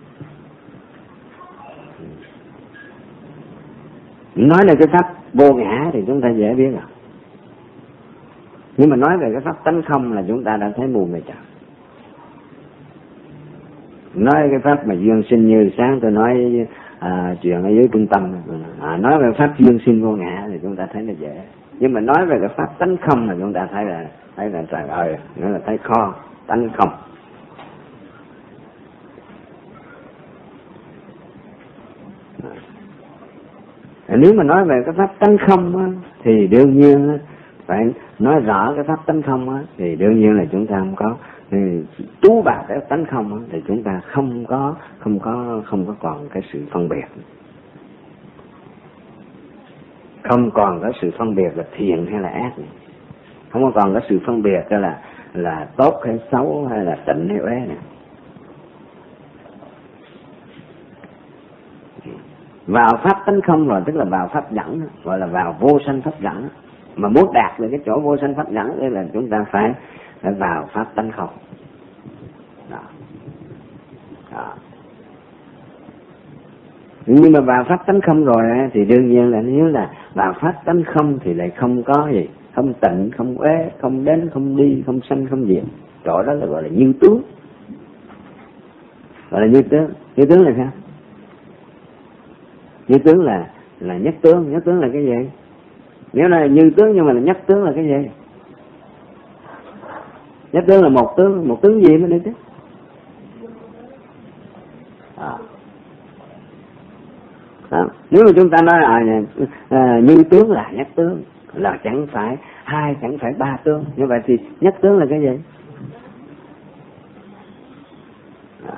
Nói là cái pháp vô ngã thì chúng ta dễ biết rồi, nhưng mà nói về cái pháp tánh không là chúng ta đã thấy mù mịt rồi. Nói cái pháp mà duyên sinh như sáng tôi nói à, chuyện ở dưới trung tâm, à, nói về pháp duyên sinh vô ngã thì chúng ta thấy nó dễ, nhưng mà nói về cái pháp tánh không là chúng ta thấy là thấy là trời ơi, nó là thấy khó tánh không. Nếu mà nói về cái pháp tánh không á, thì đương nhiên á, phải nói rõ cái pháp tánh không á, thì đương nhiên là chúng ta không có trú vào cái tánh không á, thì chúng ta không có không có không có còn cái sự phân biệt, không còn có sự phân biệt là thiện hay là ác, không có còn có sự phân biệt là là tốt hay xấu hay là tịnh hay uế này. Vào pháp tánh không rồi tức là vào pháp dẫn, gọi là vào vô sanh pháp dẫn. Mà muốn đạt được cái chỗ vô sanh pháp dẫn đây là chúng ta phải phải vào pháp tánh không. Đó. Đó. Nhưng mà vào pháp tánh không rồi thì đương nhiên là nếu là vào pháp tánh không thì lại không có gì, không tịnh, không uế, không đến, không đi, không sanh, không diệt. Chỗ đó là gọi là như tướng. Gọi là như tướng. Như tướng là sao? Như tướng là là nhất tướng. Nhất tướng là cái gì? Nếu là như tướng nhưng mà là nhất tướng là cái gì? Nhất tướng là một tướng. Một tướng gì mới đi chứ? À. Đó. Nếu mà chúng ta nói là à, như tướng là nhất tướng, là chẳng phải hai, chẳng phải ba tướng, như vậy thì nhất tướng là cái gì? À.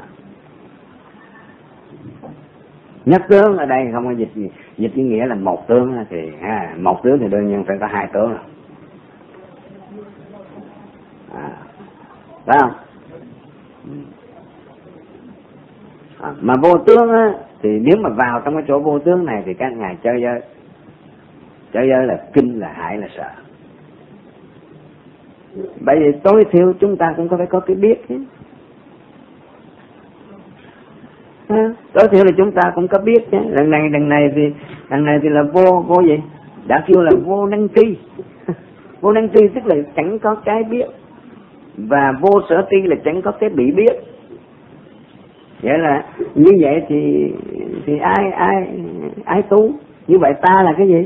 Nhất tướng ở đây không có dịch gì, dịch ý nghĩa là một tướng thì à, một tướng thì đương nhiên phải có hai tướng, à, phải không? À, mà vô tướng á, thì nếu mà vào trong cái chỗ vô tướng này thì các ngài chơi giới, chơi giới là kinh là hại là sợ. Bởi vì tối thiểu chúng ta cũng có phải có cái biết chứ. À, tối thiểu là chúng ta cũng có biết chứ. Lần này lần này thì lần này thì là vô vô gì? Đã kêu là vô năng tri. Vô năng tri tức là chẳng có cái biết, và vô sở tri là chẳng có cái bị biết. Vậy là như vậy thì thì ai ai ai tu? Như vậy ta là cái gì?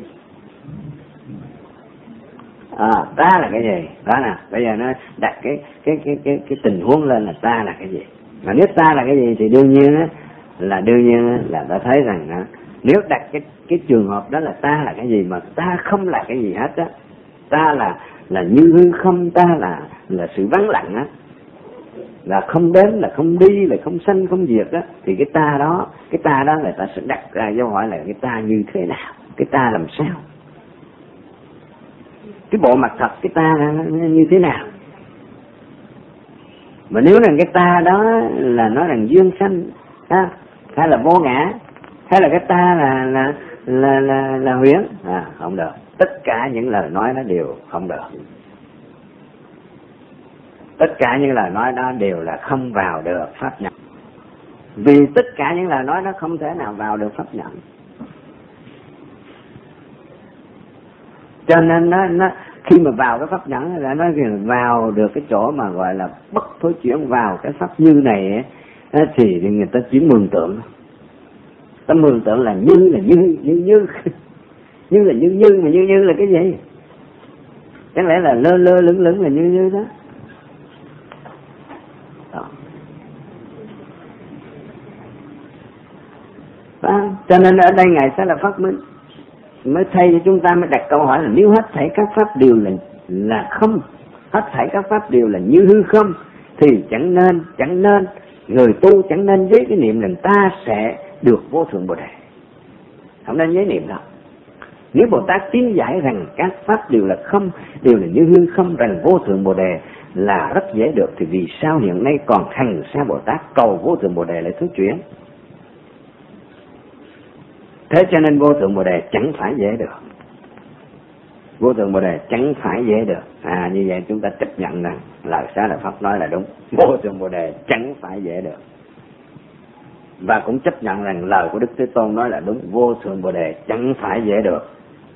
À, ta là cái gì? Đó nè, bây giờ nó đặt cái cái cái cái cái tình huống lên là ta là cái gì? Mà nếu ta là cái gì thì đương nhiên á là đương nhiên á, là ta thấy rằng á, nếu đặt cái cái trường hợp đó là ta là cái gì mà ta không là cái gì hết á, ta là là như hư không, ta là là sự vắng lặng á, là không đến, là không đi, là không sanh không diệt á, thì cái ta đó, cái ta đó người ta sẽ đặt ra dấu hỏi là cái ta như thế nào, cái ta làm sao, cái bộ mặt thật cái ta như thế nào. Mà nếu rằng cái ta đó là nói rằng duyên sanh ha, hay là vô ngã, hay là cái ta là là là là, là huyễn, à, không được. Tất cả những lời nói nó đều không được. Tất cả những lời nói đó đều là không vào được pháp nhận. Vì tất cả những lời nói đó không thể nào vào được pháp nhận. Cho nên nó, nó khi mà vào cái pháp nhẫn là nó vào được cái chỗ mà gọi là bất thối chuyển, vào cái pháp như này ấy, thì người ta chỉ mường tượng. Ta mường tượng là như là như như như như là như như mà như như là cái gì? Chẳng lẽ là lơ lơ lửng lửng là như như đó? Đó. Đó. Cho nên ở đây Ngài sẽ là Pháp mới mới thay cho chúng ta mới đặt câu hỏi là nếu hết thảy các pháp đều là là không, hết thảy các pháp đều là như hư không, thì chẳng nên chẳng nên người tu chẳng nên với cái niệm rằng ta sẽ được vô thượng Bồ Đề, không nên với niệm đâu. Nếu Bồ Tát tiến giải rằng các pháp đều là không, đều là như hư không, rằng vô thượng Bồ Đề là rất dễ được, thì vì sao hiện nay còn hành xa Bồ Tát cầu vô thượng Bồ Đề lại thối chuyển? Thế cho nên vô thượng Bồ Đề chẳng phải dễ được. Vô thượng Bồ Đề chẳng phải dễ được. À, như vậy chúng ta chấp nhận rằng lời Xá Lợi Phất nói là đúng. Vô thượng Bồ Đề chẳng phải dễ được. Và cũng chấp nhận rằng lời của Đức Thế Tôn nói là đúng. Vô thượng Bồ Đề chẳng phải dễ được.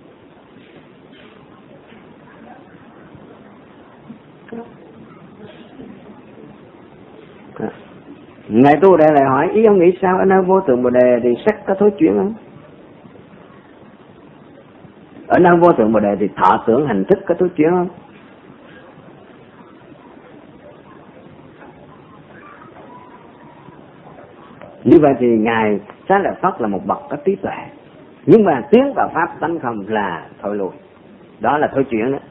Ngài Tu Đệ lại hỏi, ý ông nghĩ sao? Ở nơi vô thượng Bồ Đề thì sắc có thối chuyển không? Ở nơi vô thượng Bồ Đề thì thọ tưởng hành thức có thối chuyển không? Như vậy thì Ngài Xá Lợi Phất là một bậc có trí tuệ, nhưng mà tiến vào pháp tánh không là thôi lui, đó là thối chuyển đó.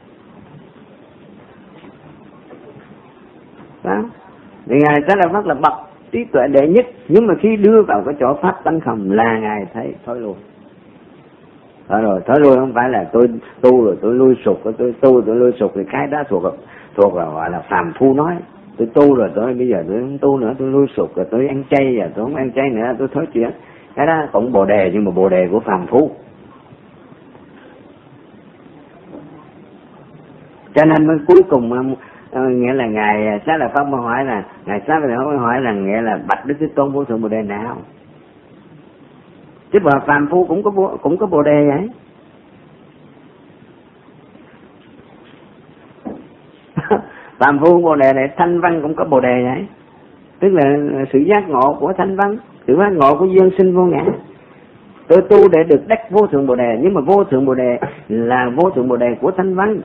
Đó. Thì Ngài Xá Lợi Phất là bậc trí tuệ đệ nhất, nhưng mà khi đưa vào cái chỗ pháp tánh không là Ngài thấy thôi lui. Thôi rồi, thôi lui không phải là tôi tu rồi tôi lui sụp, tôi tu tôi lui sụp thì cái đó thuộc thuộc là gọi là phàm phu nói. Tôi tu rồi tôi bây giờ tôi không tu nữa, tôi lui sụp rồi tôi ăn chay, rồi tôi không ăn chay nữa, tôi thối chuyển. Cái đó cũng Bồ Đề, nhưng mà Bồ Đề của phàm phu. Cho nên mới cuối cùng uh, nghĩa là Ngài Xá Lợi Phất mới hỏi là Ngài Xá Lợi Phất mới hỏi là nghĩa là bạch Đức Thế Tôn vô thượng Bồ Đề nào? Chứ bà phàm phu cũng có bồ, cũng có Bồ Đề vậy. Phàm phu Bồ Đề này, Thanh Văn cũng có Bồ Đề vậy. Tức là sự giác ngộ của Thanh Văn, sự giác ngộ của duyên sinh vô ngã. Tôi tu để được đắc vô thượng Bồ Đề, nhưng mà vô thượng Bồ Đề là vô thượng Bồ Đề của Thanh Văn.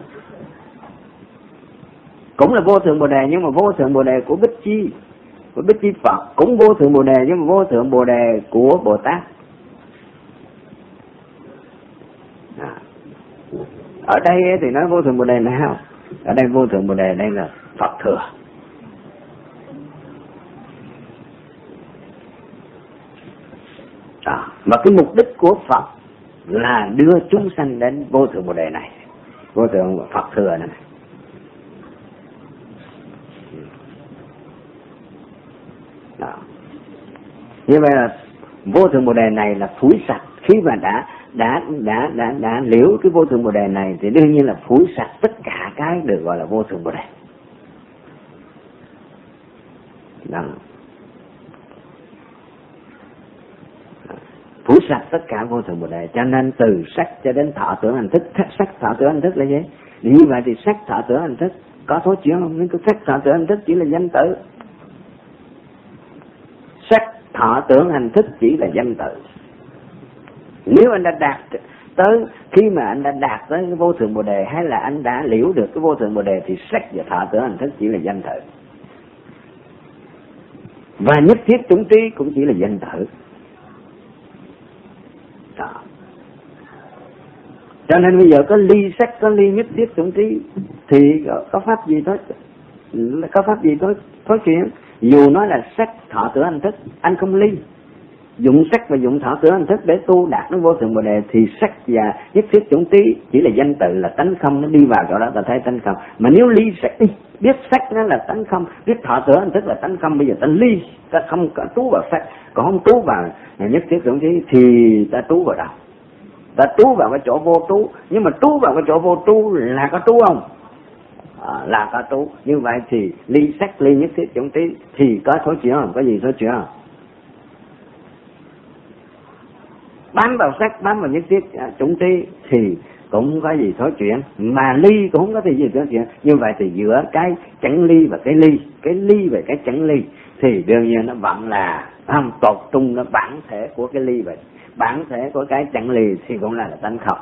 Cũng là vô thượng Bồ Đề, nhưng mà vô thượng Bồ Đề của Bích Chi, của Bích Chi Phật. Cũng vô thượng Bồ Đề, nhưng mà vô thượng Bồ Đề của Bồ Tát. À. Ở đây thì nói vô thượng Bồ Đề nào? Ở đây vô thượng Bồ Đề đây là Phật thừa. À, và cái mục đích của Phật là đưa chúng sanh đến vô thượng Bồ Đề này, vô thượng Phật thừa này. Đó. Như vậy là vô thượng Bồ Đề này là phủi sạch. Khi mà đã đã đã đã đã liễu cái vô thượng Bồ Đề này thì đương nhiên là phủi sạch tất cả cái được gọi là vô thượng Bồ Đề. Đó. Phủi sạch tất cả vô thượng Bồ Đề. Cho nên từ sắc cho đến thọ tưởng hành thức, sắc thọ tưởng hành thức là gì? Như vậy thì sắc thọ tưởng hành thức có thối chuyển không? Nên cái sắc thọ tưởng hành thức chỉ là danh tự. Sắc thọ tưởng hành thức chỉ là danh tự. Nếu anh đã đạt tới, khi mà anh đã đạt tới cái vô thượng bồ đề, hay là anh đã liễu được cái vô thượng bồ đề, thì sắc và thọ tưởng hành thức chỉ là danh tự. Và nhất thiết chủng trí cũng chỉ là danh tự. Đó. Cho nên bây giờ có ly sắc, có ly nhất thiết chủng trí, thì có, có pháp gì thôi, có pháp gì thôi thối chuyển. Dù nói là sắc thọ tưởng hành thức, anh không ly, dụng sắc và dụng thọ tưởng hành thức để tu đạt đến vô thượng bồ đề, thì sắc và nhất thiết chủng trí chỉ là danh tự, là tánh không. Nó đi vào chỗ đó ta thấy tánh không. Mà nếu ly sắc đi, biết sắc nó là tánh không, biết thọ tưởng hành thức là tánh không, bây giờ ta ly, ta không có trú vào sắc, còn không trú vào nhất thiết chủng trí, thì ta trú vào đâu? Ta trú vào cái chỗ vô trú. Nhưng mà trú vào cái chỗ vô trú là có trú không? À, là có trú. Như vậy thì ly sắc, ly nhất thiết chủng trí thì có thối chuyển không? Có gì thối chuyển không? Bám vào sắc, bám vào nhất thiết chủng trí thì cũng có gì thối chuyển. Mà ly cũng không có gì thối chuyển. Như vậy thì giữa cái chẳng ly và cái ly, cái ly và cái chẳng ly, thì đương nhiên nó vẫn là không tột trung, nó bản thể của cái ly vậy. Bản thể của cái chẳng ly thì cũng là, là tánh không.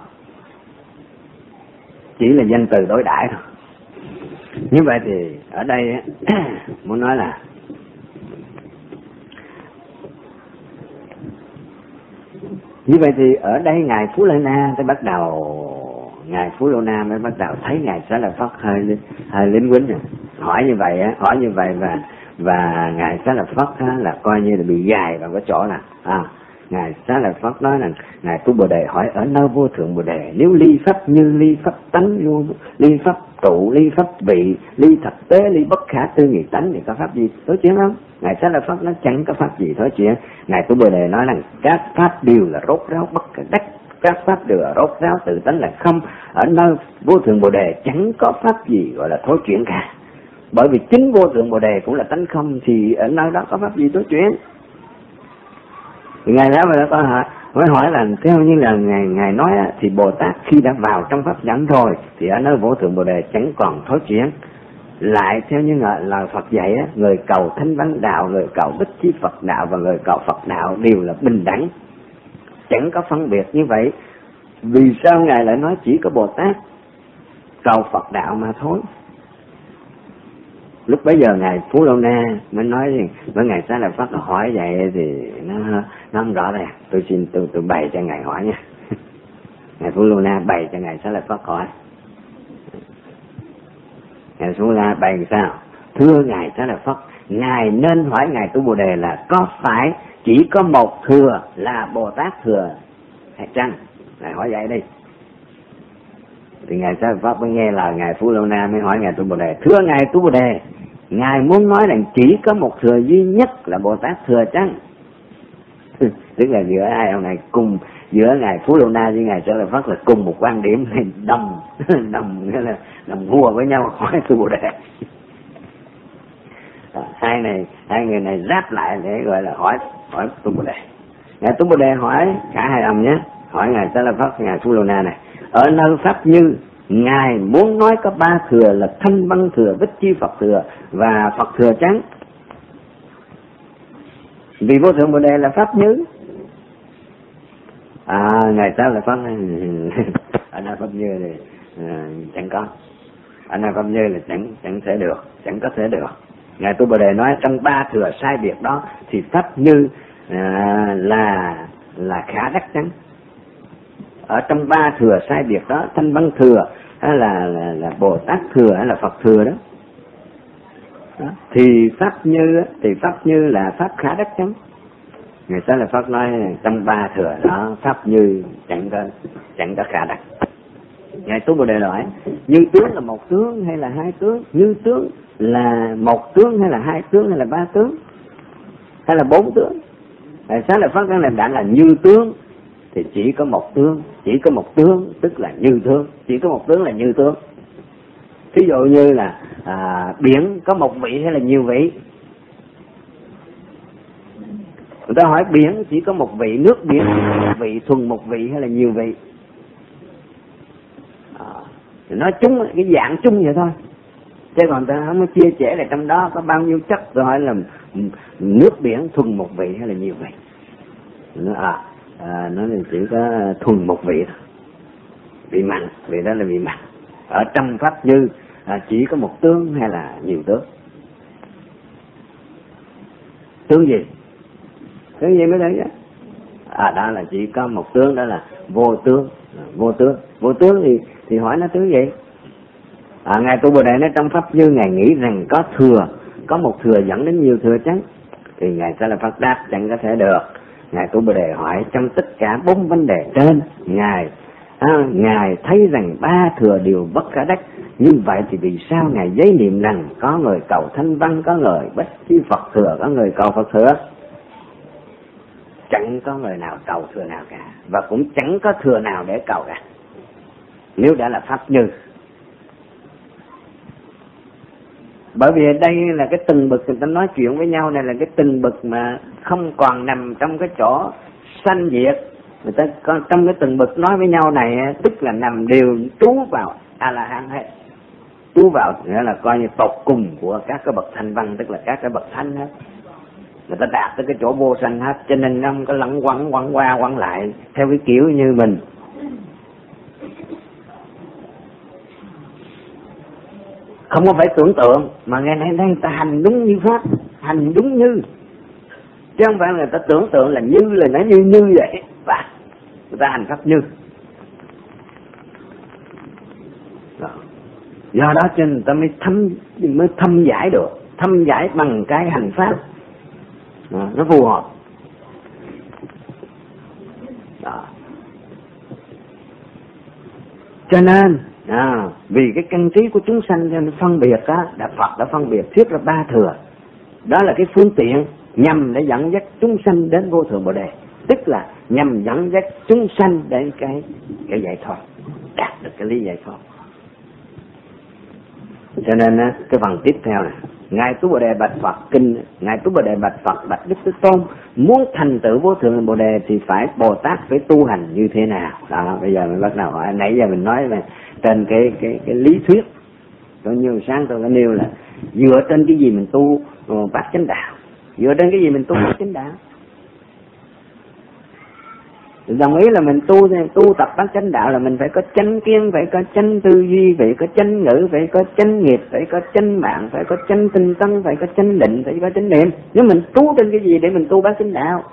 Chỉ là danh từ đối đãi thôi. Như vậy thì ở đây muốn nói là như vậy thì ở đây ngài Phú Lô Na mới bắt đầu ngài Phú Lô Na mới bắt đầu thấy ngài Xá Lợi Phất hơi hơi lính quýnh rồi. Hỏi như vậy á, hỏi như vậy và và ngài Xá Lợi Phất á, là coi như là bị gài vào cái chỗ là à, ngài Xá Lợi Phất nói là ngài Tu Bồ Đề hỏi ở nơi vô thượng Bồ Đề, nếu ly pháp như ly pháp tánh, ly pháp trụ, ly pháp vị, ly thực tế, ly bất khả tư nghị tánh thì có pháp gì thối chuyển không? Ngài Xá Lợi Phất nó chẳng có pháp gì thối chuyển. Ngài Tu Bồ Đề nói là các pháp đều là rốt ráo bất khả đắc, các pháp đều là rốt ráo tự tánh là không. Ở nơi vô thượng Bồ Đề chẳng có pháp gì gọi là thối chuyển cả. Bởi vì chính vô thượng Bồ Đề cũng là tánh không, thì ở nơi đó có pháp gì thối chuyển? Thì ngài đó mà có hỏi, mới hỏi là theo như là ngài ngài nói á, thì Bồ Tát khi đã vào trong pháp nhẫn rồi thì ở nơi vô thượng Bồ Đề chẳng còn thối chuyển. Lại theo như là Phật dạy á, người cầu thánh văn đạo, người cầu bích chi Phật đạo và người cầu Phật đạo đều là bình đẳng, chẳng có phân biệt như vậy. Vì sao ngài lại nói chỉ có Bồ Tát cầu Phật đạo mà thôi? Lúc bấy giờ ngài Phú Lô Na mới nói gì với ngài Xá Lợi Phất hỏi vậy thì nó nó không rõ ràng. Tôi xin tôi tôi bày cho ngài hỏi nha. Ngài Phú Lô Na bày cho ngài Xá Lợi Phất hỏi. Ngài Phú Lô Na bày sao? Thưa ngài Xá Lợi Phất, ngài nên hỏi ngài Tu Bồ Đề là có phải chỉ có một thừa là Bồ Tát thừa hay chăng? Ngài hỏi vậy đi. Thì ngài Xá Lợi Phất mới nghe lời ngài Phú Lô Na mới hỏi ngài Tu Bồ Đề, thưa ngài Tu Bồ Đề, ngài muốn nói rằng chỉ có một thừa duy nhất là Bồ Tát thừa chăng? Tức là giữa hai ông này cùng, giữa ngài Phú Lô Na với ngài Xá Lợi Phất là cùng một quan điểm, đồng đồng nghĩa là đồng hùa với nhau hỏi Tu Bồ Đề. Hai này hai người này giáp lại để gọi là hỏi hỏi Tu Bồ Đề. Ngài Tu Bồ Đề hỏi cả hai ông nhé, hỏi ngài Xá Lợi Phất, ngài Phú Lô Na này, ở nơi pháp như ngài muốn nói có ba thừa là thanh văn thừa, bích chi Phật thừa và Phật thừa chăng? Vì vô thượng Bồ Đề là pháp như. À, ngài Xá Lợi Phất ở nơi pháp như thì à, chẳng có, ở nơi pháp như là chẳng chẳng thể được, chẳng có thể được. Ngài Tu Bồ Đề nói trong ba thừa sai biệt đó thì pháp như à, là là khả đắc chăng? Ở trong ba thừa sai biệt đó, thanh văn thừa hay là, là là Bồ Tát thừa hay là Phật thừa đó, đó. Thì pháp như thì pháp như là pháp khả đắc chăng? Người ta là Phật nói trong ba thừa đó pháp như chẳng có chẳng có khả đắc. Ngài Tu Bồ Đề hỏi như tướng là một tướng hay là hai tướng? Như tướng là một tướng hay là hai tướng hay là ba tướng hay là bốn tướng? Ngài Xá Lợi Phất nói là đã là như tướng thì chỉ có một tướng, chỉ có một tướng tức là như tướng, chỉ có một tướng là như tướng. Ví dụ như là à, biển có một vị hay là nhiều vị? Người ta hỏi biển chỉ có một vị, nước biển chỉ có một vị, thuần một vị hay là nhiều vị? À, nói chung cái dạng chung vậy thôi, chứ còn ta không có chia sẻ là trong đó có bao nhiêu chất, rồi hỏi là nước biển thuần một vị hay là nhiều vị. Nó à, à nó là chỉ có thuần một vị thôi, vị mặn, vị đó là vị mặn. Ở trong pháp như à, chỉ có một tướng hay là nhiều tướng? Tướng gì? Tướng gì mới thấy đó? À đó là chỉ có một tướng, đó là vô tướng. Vô tướng, vô tướng thì thì hỏi nó tướng gì? À, ngài Tu Bồ Đề nói trong pháp như ngài nghĩ rằng có thừa, có một thừa dẫn đến nhiều thừa chăng? Thì ngài sẽ là Phật đáp chẳng có thể được. Ngài Tu Bồ Đề hỏi trong tất cả bốn vấn đề trên, ngài à, ngài thấy rằng ba thừa đều bất khả đắc. Như vậy thì vì sao ngài giấy niệm rằng có người cầu thanh văn, có người bất chi Phật thừa, có người cầu Phật thừa? Chẳng có người nào cầu thừa nào cả, và cũng chẳng có thừa nào để cầu cả, nếu đã là pháp như. Bởi vì đây là cái từng bậc người ta nói chuyện với nhau này, là cái từng bậc mà không còn nằm trong cái chỗ sanh diệt. Người ta có trong cái từng bậc nói với nhau này, tức là nằm đều trú vào a la hán hết, trú vào nghĩa là coi như tột cùng của các cái bậc thanh văn, tức là các cái bậc thánh hết. Người ta đạt tới cái chỗ vô sanh hết, cho nên không có lẫn quẩn quẩn qua quẩn lại theo cái kiểu như mình. Không có phải tưởng tượng, mà ngày nay đang ta hành đúng như pháp, hành đúng như, chứ không phải là người ta tưởng tượng là như là nó như như vậy. Và người ta hành pháp như. Đó. Do đó cho nên người ta mới thâm mới thâm giải được, thâm giải bằng cái hành pháp. Đó, nó phù hợp. Đó. Cho nên à, vì cái căn trí của chúng sanh cho nên phân biệt á, đã Phật đã phân biệt thiết ra ba thừa. Đó là cái phương tiện nhằm để dẫn dắt chúng sanh đến vô thượng Bồ Đề, tức là nhằm dẫn dắt chúng sanh đến cái cái giải thoát, đạt được cái lý giải thoát. Cho nên á, cái phần tiếp theo này, ngài Tu Bồ Đề bạch Phật kinh, ngài Tu Bồ Đề bạch Phật bạch Đức Thế Tôn, muốn thành tựu vô thượng Bồ Đề thì phải Bồ Tát phải tu hành như thế nào? Đó, bây giờ mình bắt đầu hỏi. Nãy giờ mình nói là trên cái cái cái lý thuyết, có nhiều sáng tôi có nêu là dựa trên cái gì mình tu bát chánh đạo, dựa trên cái gì mình tu bát chánh đạo. Đồng ý là mình tu tu tập bát chánh đạo là mình phải có chánh kiến, phải có chánh tư duy, phải có chánh ngữ, phải có chánh nghiệp, phải có chánh mạng, phải có chánh tinh tấn, phải có chánh định, phải có chánh niệm. Nếu mình tu trên cái gì để mình tu bát chánh đạo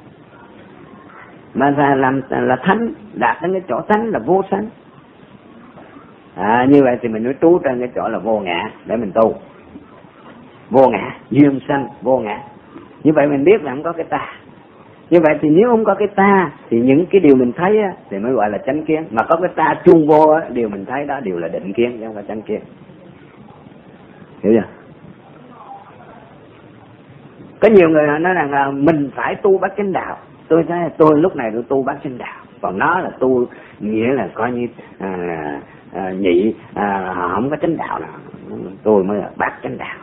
mà là làm là thánh, đạt đến cái chỗ thánh là vô sanh. À, như vậy thì mình mới trú trên cái chỗ là vô ngã để mình tu. Vô ngã, duyên sanh, vô ngã. Như vậy mình biết là không có cái ta. Như vậy thì nếu không có cái ta thì những cái điều mình thấy á, thì mới gọi là chánh kiến. Mà có cái ta chung vô á, điều mình thấy đó đều là định kiến chứ không phải chánh kiến. Hiểu chưa? Có nhiều người nói rằng là mình phải tu bát chánh đạo. Tôi thấy tôi lúc này tôi tu bát chánh đạo, còn nó là tu nghĩa là coi như à, à, nhị à, không có chánh đạo nào, tôi mới là bát chánh đạo.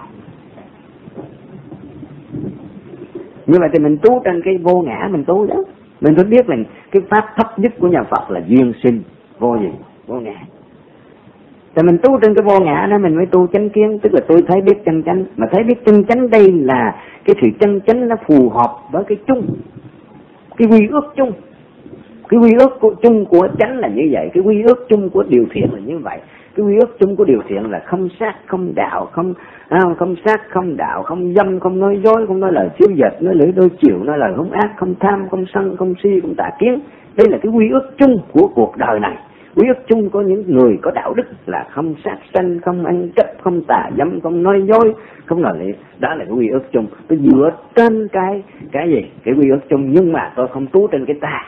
Như vậy thì mình tu trên cái vô ngã mình tu đó, mình phải biết là cái pháp thấp nhất của nhà Phật là duyên sinh vô gì, vô ngã. Thì mình tu trên cái vô ngã đó mình mới tu chánh kiến, tức là tôi thấy biết chân chánh. Mà thấy biết chân chánh đây là cái sự chân chánh nó phù hợp với cái chung, cái quy ước chung. Cái quy ước của, chung của chánh là như vậy, cái quy ước chung của điều thiện là như vậy. Cái quy ước chung của điều thiện là không sát, không đạo, không à, không sát, không đạo, không dâm, không nói dối, không nói lời phiêu dật, nói lưỡi đôi chiều, nói lời hung ác, không tham, không sân, không si, không tà kiến. Đây là cái quy ước chung của cuộc đời này. Quy ước chung của những người có đạo đức là không sát sanh, không ăn cắp, không tà dâm, không nói dối, không nói lưỡi. Đó là cái quy ước chung. Tôi dựa trên cái cái gì? Cái quy ước chung, nhưng mà tôi không trú trên cái ta.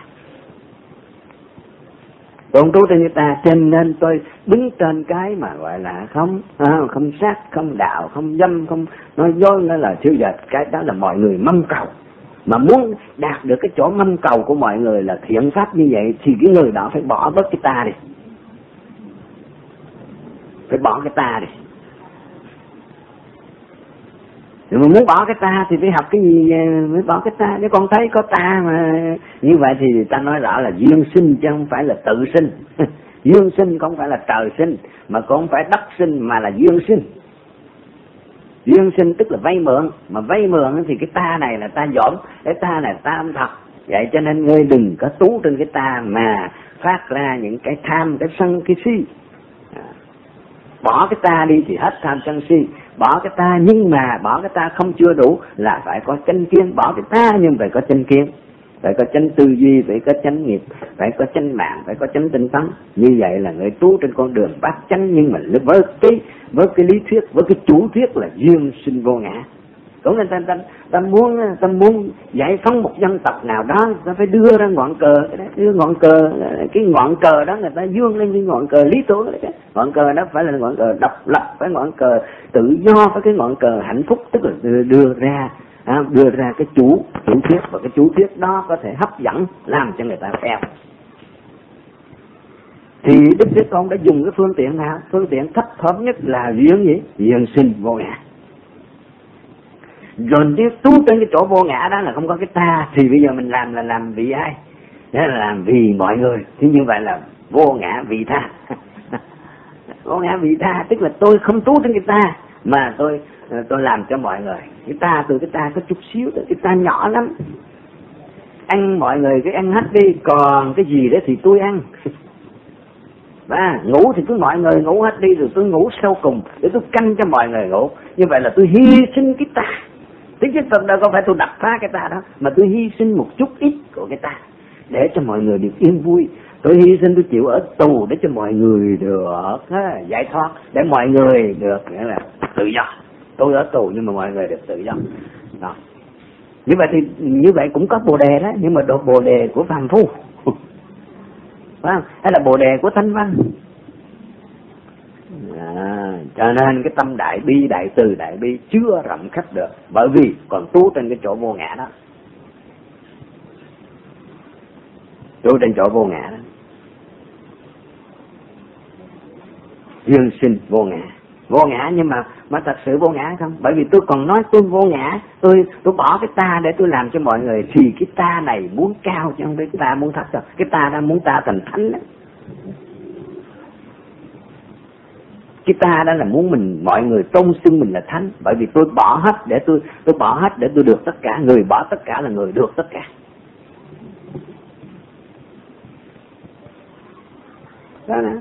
Tôi không trú trên người ta, cho nên tôi đứng trên cái mà gọi là không à, không sát, không đạo, không dâm, không nói dối, nói là thiêu dệt. Cái đó là mọi người mong cầu. Mà muốn đạt được cái chỗ mong cầu của mọi người là thiện pháp như vậy thì cái người đó phải bỏ bớt cái ta đi, phải bỏ cái ta đi. Nếu mà muốn bỏ cái ta thì phải học cái gì mới bỏ cái ta. Nếu con thấy có ta mà như vậy thì ta nói rõ là duyên sinh chứ không phải là tự sinh. Dương sinh không phải là trời sinh, mà cũng không phải đất sinh, mà là dương sinh. Dương sinh tức là vay mượn, mà vay mượn thì cái ta này là ta dỗm, cái ta này ta âm thật. Vậy cho nên ngươi đừng có tú trên cái ta mà phát ra những cái tham, cái sân, cái si. À, bỏ cái ta đi thì hết tham sân si. Bỏ cái ta nhưng mà bỏ cái ta không chưa đủ, là phải có chánh kiến. Bỏ cái ta nhưng phải có chánh kiến, phải có chánh tư duy, phải có chánh nghiệp, phải có chánh mạng, phải có chánh tinh tấn. Như vậy là người tu trên con đường bát chánh, nhưng mà với cái với cái lý thuyết, với cái chủ thuyết là duyên sinh vô ngã. Cũng nên ta, ta, ta muốn ta muốn giải phóng một dân tộc nào đó, ta phải đưa ra ngọn cờ, đưa ngọn cờ, cái ngọn cờ đó người ta dương lên cái ngọn cờ lý tưởng. Ngọn cờ đó phải là ngọn cờ độc lập, phải ngọn cờ tự do, phải cái ngọn cờ hạnh phúc, tức là đưa, đưa ra à, đưa ra cái chủ chủ thuyết, và cái chủ thuyết đó có thể hấp dẫn làm cho người ta theo. Thì Đức Thế Tôn đã dùng cái phương tiện nào? Phương tiện thấp thấp nhất là duyên gì? Duyên sinh vô ngã. Rồi nếu tu trên cái chỗ vô ngã đó là không có cái ta, thì bây giờ mình làm là làm vì ai? Đó là làm vì mọi người. Thì như vậy là vô ngã vị tha. Vô ngã vị tha tức là tôi không tu trên cái ta, mà tôi tôi làm cho mọi người. Cái ta từ cái ta có chút xíu, cái ta nhỏ lắm. Ăn mọi người cứ ăn hết đi, còn cái gì đó thì tôi ăn. À, ngủ thì cứ mọi người ngủ hết đi, rồi tôi ngủ sau cùng để tôi canh cho mọi người ngủ. Như vậy là tôi hy sinh cái ta. Thế chứ thật đâu có phải tôi đập phá cái ta đó, mà tôi hy sinh một chút ít của cái ta để cho mọi người được yên vui. Tôi hy sinh, tôi chịu ở tù để cho mọi người được á, giải thoát, để mọi người được nghĩa là tự do. Tôi ở tù nhưng mà mọi người được tự do. Đó. Như vậy thì như vậy cũng có bồ đề đó, nhưng mà độ bồ đề của phàm phu, phải không? Hay là bồ đề của thanh văn. À, cho nên cái tâm đại bi, đại từ, đại bi chưa rộng khắp được, bởi vì còn tu trên cái chỗ vô ngã đó. Tu trên chỗ vô ngã đó. Dương sinh vô ngã. Vô ngã nhưng mà mà thật sự vô ngã không? Bởi vì tôi còn nói tôi vô ngã, tôi tôi bỏ cái ta để tôi làm cho mọi người, thì cái ta này muốn cao chứ không biết cái ta muốn thấp đâu. Cái ta đã muốn ta thành thánh đó. Cái ta đó là muốn mình mọi người tôn xưng mình là thánh, bởi vì tôi bỏ hết để tôi tôi bỏ hết để tôi được tất cả, người bỏ tất cả là người được tất cả. Đó nè.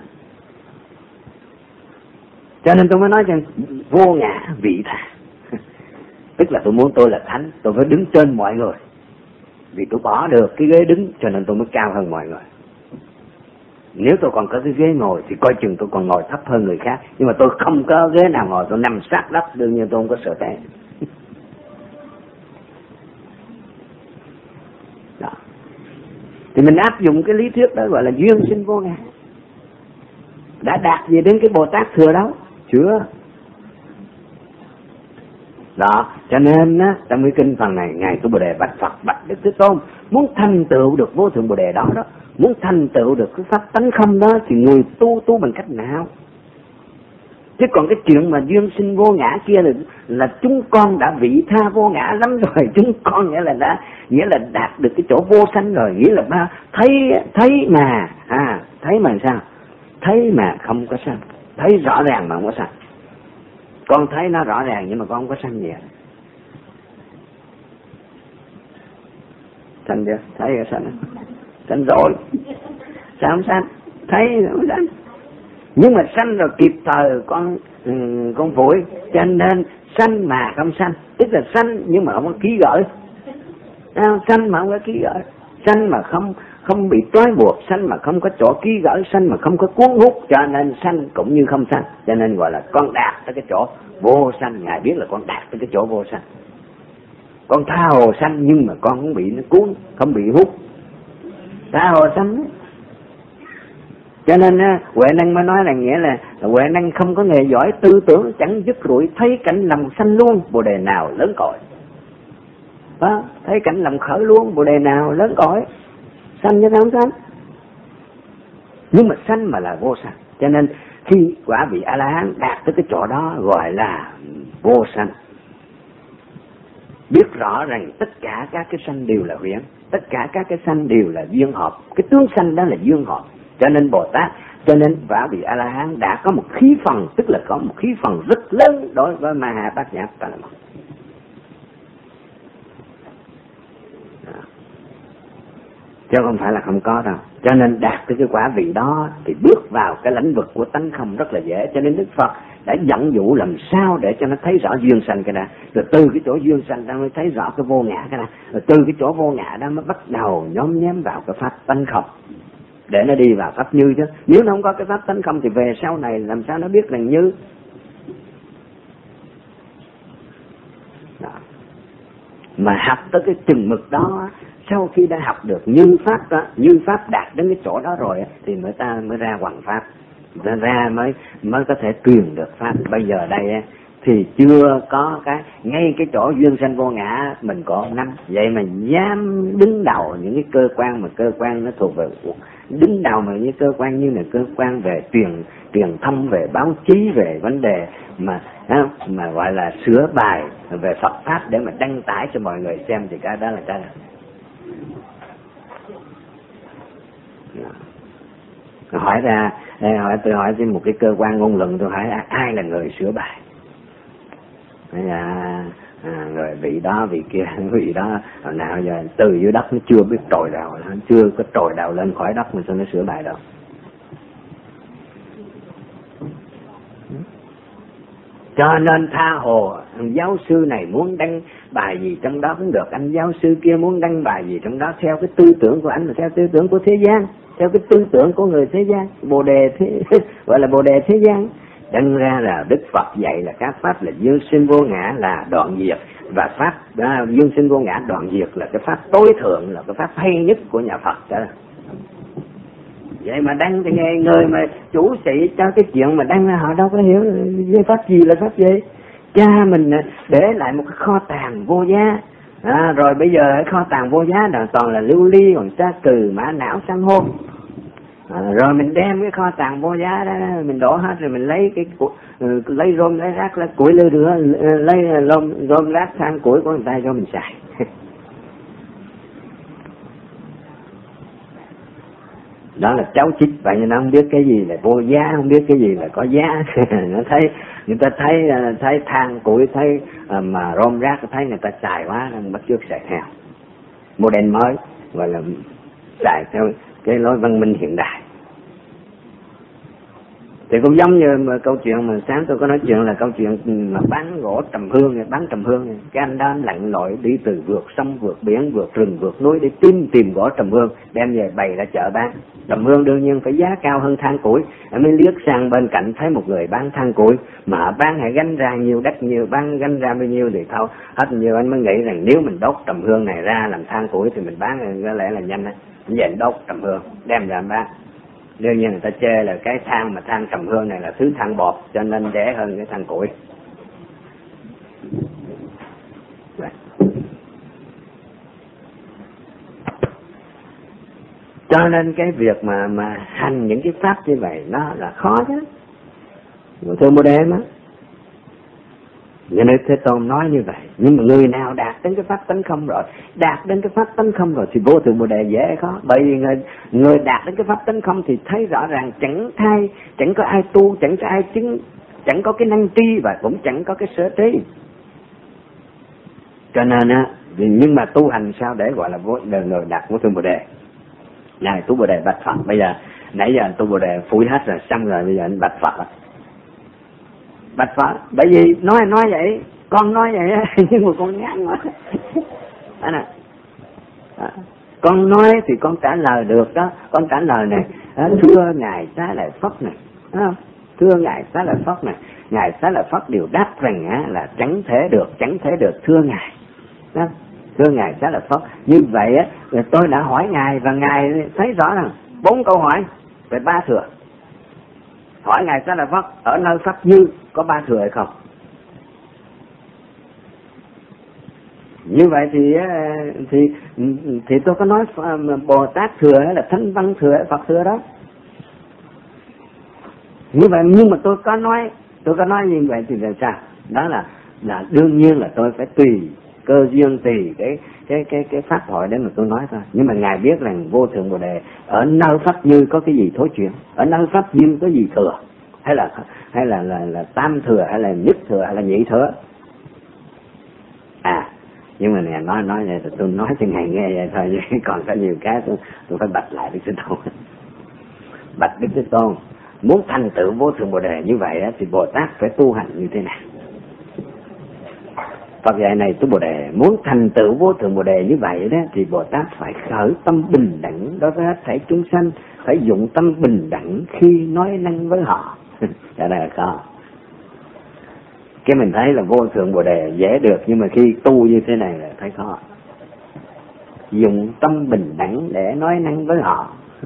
Cho nên tôi mới nói rằng vô ngã vị tha. Tức là tôi muốn tôi là thánh, tôi phải đứng trên mọi người. Vì tôi bỏ được cái ghế đứng cho nên tôi mới cao hơn mọi người. Nếu tôi còn có cái ghế ngồi thì coi chừng tôi còn ngồi thấp hơn người khác. Nhưng mà tôi không có ghế nào ngồi, tôi nằm sát đất, đương nhiên tôi không có sợ té. Đó. Thì mình áp dụng cái lý thuyết đó gọi là duyên sinh vô ngã. Đã đạt gì đến cái Bồ Tát thừa đâu? Chưa. Đó, cho nên á, trong cái kinh phần này, Ngài Tu Bồ Đề bạch Phật, bạch Đức Thế Tôn, muốn thành tựu được vô thượng Bồ Đề đó đó, muốn thành tựu được cái pháp tánh không đó, thì người tu tu bằng cách nào? Chứ còn cái chuyện mà duyên sinh vô ngã kia là, là chúng con đã vị tha vô ngã lắm rồi. Chúng con nghĩa là đã nghĩa là đạt được cái chỗ vô sanh rồi, nghĩa là ba thấy thấy mà à thấy mà sao? Thấy mà không có sanh, thấy rõ ràng mà không có sanh. Con thấy nó rõ ràng nhưng mà con không có sanh gì. Sanh chưa? Thấy rồi sanh. Sanh rồi. Sao không sanh? Thấy không sanh. Nhưng mà sanh rồi kịp thời con um, con vội, cho nên sanh mà không sanh. Tức là sanh nhưng mà không có ký gợi. À, sanh mà không có ký gợi. Sanh mà không không bị trói buộc, sanh mà không có chỗ ký gửi, sanh mà không có cuốn hút, cho nên sanh cũng như không sanh. Cho nên gọi là con đạt tới cái chỗ vô sanh. Ngài biết là con đạt tới cái chỗ vô sanh. Con tha hồ sanh nhưng mà con không bị nó cuốn, không bị hút. Tha hồ sanh đó. Cho nên á, Huệ Năng mới nói là nghĩa là Huệ Năng không có nghề giỏi, tư tưởng chẳng dứt rủi, thấy cảnh lầm sanh luôn, Bồ Đề nào lớn cõi. Đó, thấy cảnh lầm khởi luôn, Bồ Đề nào lớn cõi. Sanh chứ không sanh. Nhưng mà sanh mà là vô sanh. Cho nên khi quả vị A-la-hán đạt tới cái chỗ đó gọi là vô sanh. Biết rõ rằng tất cả các cái sanh đều là huyễn, tất cả các cái sanh đều là duyên hợp. Cái tướng sanh đó là duyên hợp. Cho nên Bồ Tát Cho nên quả vị A La Hán đã có một khí phần, tức là có một khí phần rất lớn đối với Maha Bát Nhã Ba La Mật. Chứ không phải là không có đâu. Cho nên đạt tới cái quả vị đó thì bước vào cái lĩnh vực của tánh không rất là dễ. Cho nên Đức Phật đã dẫn dụ làm sao để cho nó thấy rõ duyên sanh cái đó. Rồi từ cái chỗ duyên sanh đó mới thấy rõ cái vô ngã cái đó. Rồi từ cái chỗ vô ngã đó mới bắt đầu nhóm nhém vào cái pháp tánh không, để nó đi vào pháp như chứ. Nếu nó không có cái pháp tánh không thì về sau này làm sao nó biết rằng như. Đó. Mà học tới cái chừng mực đó, sau khi đã học được như pháp đó, như pháp đạt đến cái chỗ đó rồi thì mới ta mới ra hoằng pháp, ra, ra mới mới có thể truyền được pháp. Bây giờ đây thì chưa có cái ngay cái chỗ duyên sanh vô ngã mình có năm, vậy mà dám đứng đầu những cái cơ quan mà cơ quan nó thuộc về đứng đầu mà những cơ quan như là cơ quan về truyền truyền thông, về báo chí, về vấn đề mà mà gọi là sửa bài về Phật pháp để mà đăng tải cho mọi người xem, thì cái đó là cái hỏi ra hỏi tôi hỏi trên một cái cơ quan ngôn luận, tôi hỏi ai là người sửa bài. À, à, rồi vị đó vị kia vị đó hồi nào giờ từ dưới đất nó chưa biết trồi đào, nó chưa có trồi đào lên khỏi đất mà sao nó sửa bài đâu. Cho nên tha hồ giáo sư này muốn đăng bài gì trong đó cũng được, anh giáo sư kia muốn đăng bài gì trong đó theo cái tư tưởng của anh là theo tư tưởng của thế gian, theo cái tư tưởng của người thế gian, bồ đề thế, gọi là bồ đề thế gian. Đâm ra là Đức Phật dạy là các pháp là dương sinh vô ngã là đoạn diệt, và pháp à, dương sinh vô ngã đoạn diệt là cái pháp tối thượng, là cái pháp hay nhất của nhà Phật đó. Vậy mà đăng thì nghe người mà chủ sĩ cho cái chuyện mà đăng ra họ đâu có hiểu pháp gì là pháp gì. Cha mình để lại một cái kho tàng vô giá, à, rồi bây giờ cái kho tàng vô giá là toàn là lưu ly, còn sa cừ, mã não, san hô. À, rồi mình đem cái kho tàng vô giá đó mình đổ hết, rồi mình lấy cái lấy rôm lấy rác lấy củi lư nữa, lấy rôm rôm rác than củi của người ta cho mình xài. Đó là cháu chích vậy, nên nó không biết cái gì là vô giá, không biết cái gì là có giá. Nó thấy người ta thấy thấy than củi, thấy mà rôm rác, thấy người ta xài quá nên bắt chước xài theo model mới, gọi là xài theo cái lối văn minh hiện đại. Thì cũng giống như mà câu chuyện mà sáng tôi có nói chuyện là câu chuyện mà bán gỗ trầm hương, bán trầm hương, cái anh đó anh lặn lội đi từ vượt sông, vượt biển, vượt rừng, vượt núi để tìm tìm gỗ trầm hương, đem về bày ra chợ bán. Trầm hương đương nhiên phải giá cao hơn than củi. Anh mới liếc sang bên cạnh thấy một người bán than củi, mà bán hay gánh ra nhiều đất nhiều, bán gánh ra bao nhiêu thì thôi hết nhiều. Anh mới nghĩ rằng nếu mình đốt trầm hương này ra làm than củi thì mình bán có lẽ là nhanh á. Về đốt trầm hương đem ra bán. Đương nhiên người ta chê là cái than mà than trầm hương này là thứ than bột cho nên rẻ hơn cái than củi. Cho nên cái việc mà mà hành những cái pháp như vậy nó là khó chứ. Thưa Bồ Đề á, cho nên Thế Tôn nói như vậy. Nhưng mà người nào đạt đến cái pháp tánh không rồi, đạt đến cái pháp tánh không rồi thì vô thượng Bồ Đề dễ khó. Bởi vì người, người đạt đến cái pháp tánh không thì thấy rõ ràng chẳng thay, chẳng có ai tu, chẳng có ai chứng, chẳng có cái năng tri và cũng chẳng có cái sở trí. Cho nên á, nhưng mà tu hành sao để gọi là vô, người đạt vô thượng Bồ Đề. Này tu Bồ Đề bạch Phật, bây giờ nãy giờ tu Bồ Đề phủi hết rồi, xong rồi bây giờ anh bạch Phật. Bạch Phật, bởi vì nói nói vậy, con nói vậy nhưng mà con ngán quá. À, à, con nói thì con trả lời được đó, con trả lời này, à, thưa ngài Xá Lợi Phất này, à, thưa ngài Xá Lợi Phất này, ngài Xá Lợi Phất đều đáp rằng à, là chẳng thể được, chẳng thể được, thưa ngài, đó, thưa ngài Xá Lợi Phất. Như vậy á, tôi đã hỏi ngài và ngài thấy rõ rằng bốn câu hỏi về ba thừa. Hỏi ngài Xá Lợi Phất ở nơi pháp như có ba thừa hay không? Như vậy thì thì thì tôi có nói Bồ Tát thừa hay là Thánh Văn thừa hay Phật thừa đó. Như vậy nhưng mà tôi có nói tôi có nói như vậy thì làm sao? Đó là là đương nhiên là tôi phải tùy cơ duyên tùy cái cái cái cái pháp hội đấy mà tôi nói thôi. Nhưng mà ngài biết rằng vô thượng Bồ Đề ở nơi pháp như có cái gì thối chuyển, ở nơi pháp như có gì thừa, hay là hay là là, là tam thừa, hay là nhất thừa, hay là nhị thừa. À nhưng mà ngài nói nói này tôi nói cho ngài nghe vậy thôi, còn có nhiều cái tôi tôi phải bạch lại Đức Thế Tôn. Bạch Đức Thế Tôn, muốn thành tựu vô thượng Bồ Đề như vậy thì Bồ Tát phải tu hành như thế nào? Phật dạy này tu Bồ Đề, muốn thành tựu vô thượng Bồ Đề như vậy đó thì Bồ Tát phải khởi tâm bình đẳng đối với hết thảy chúng sanh, phải dụng tâm bình đẳng khi nói năng với họ. Cái này là khó. Cái mình thấy là vô thượng Bồ Đề dễ được, nhưng mà khi tu như thế này là thấy khó. Dùng tâm bình đẳng để nói năng với họ.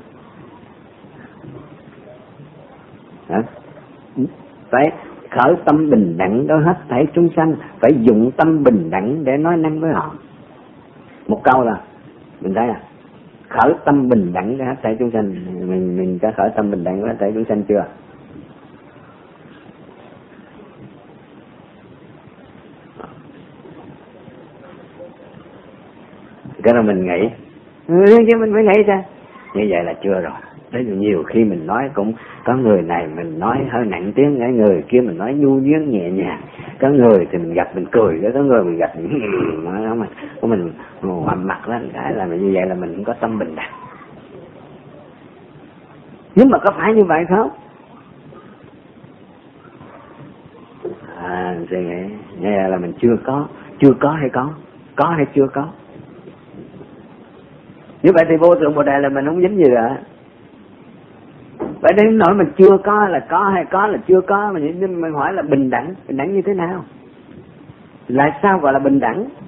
Hả? Phải khởi tâm bình đẳng đối hết thảy chúng sanh, phải dụng tâm bình đẳng để nói năng với họ. Một câu là mình thấy à, khởi tâm bình đẳng đối hết thảy chúng sanh. Mình mình có khởi tâm bình đẳng đối hết thảy chúng sanh chưa? Cái đó mình nghĩ, chứ mình phải nghĩ ra. Như vậy là chưa rồi. Thế nhiều khi mình nói cũng có người này mình nói hơi nặng tiếng, cái người kia mình nói nhu nhuyễn nhẹ nhàng, có người thì mình gặp mình cười, có người mình gặp mình nói mình của mình ngoạm mặt lên cái là như vậy là mình không có tâm bình đẳng. Nhưng mà có phải như vậy không? À, suy nghĩ như vậy là mình chưa có, chưa có hay có, có hay chưa có. Như vậy thì vô thượng Bồ Đề là mình không dính gì cả. Vậy đến nỗi mình chưa có là có, hay có là chưa có, mà mình hỏi là bình đẳng, bình đẳng như thế nào? Lại sao gọi là bình đẳng?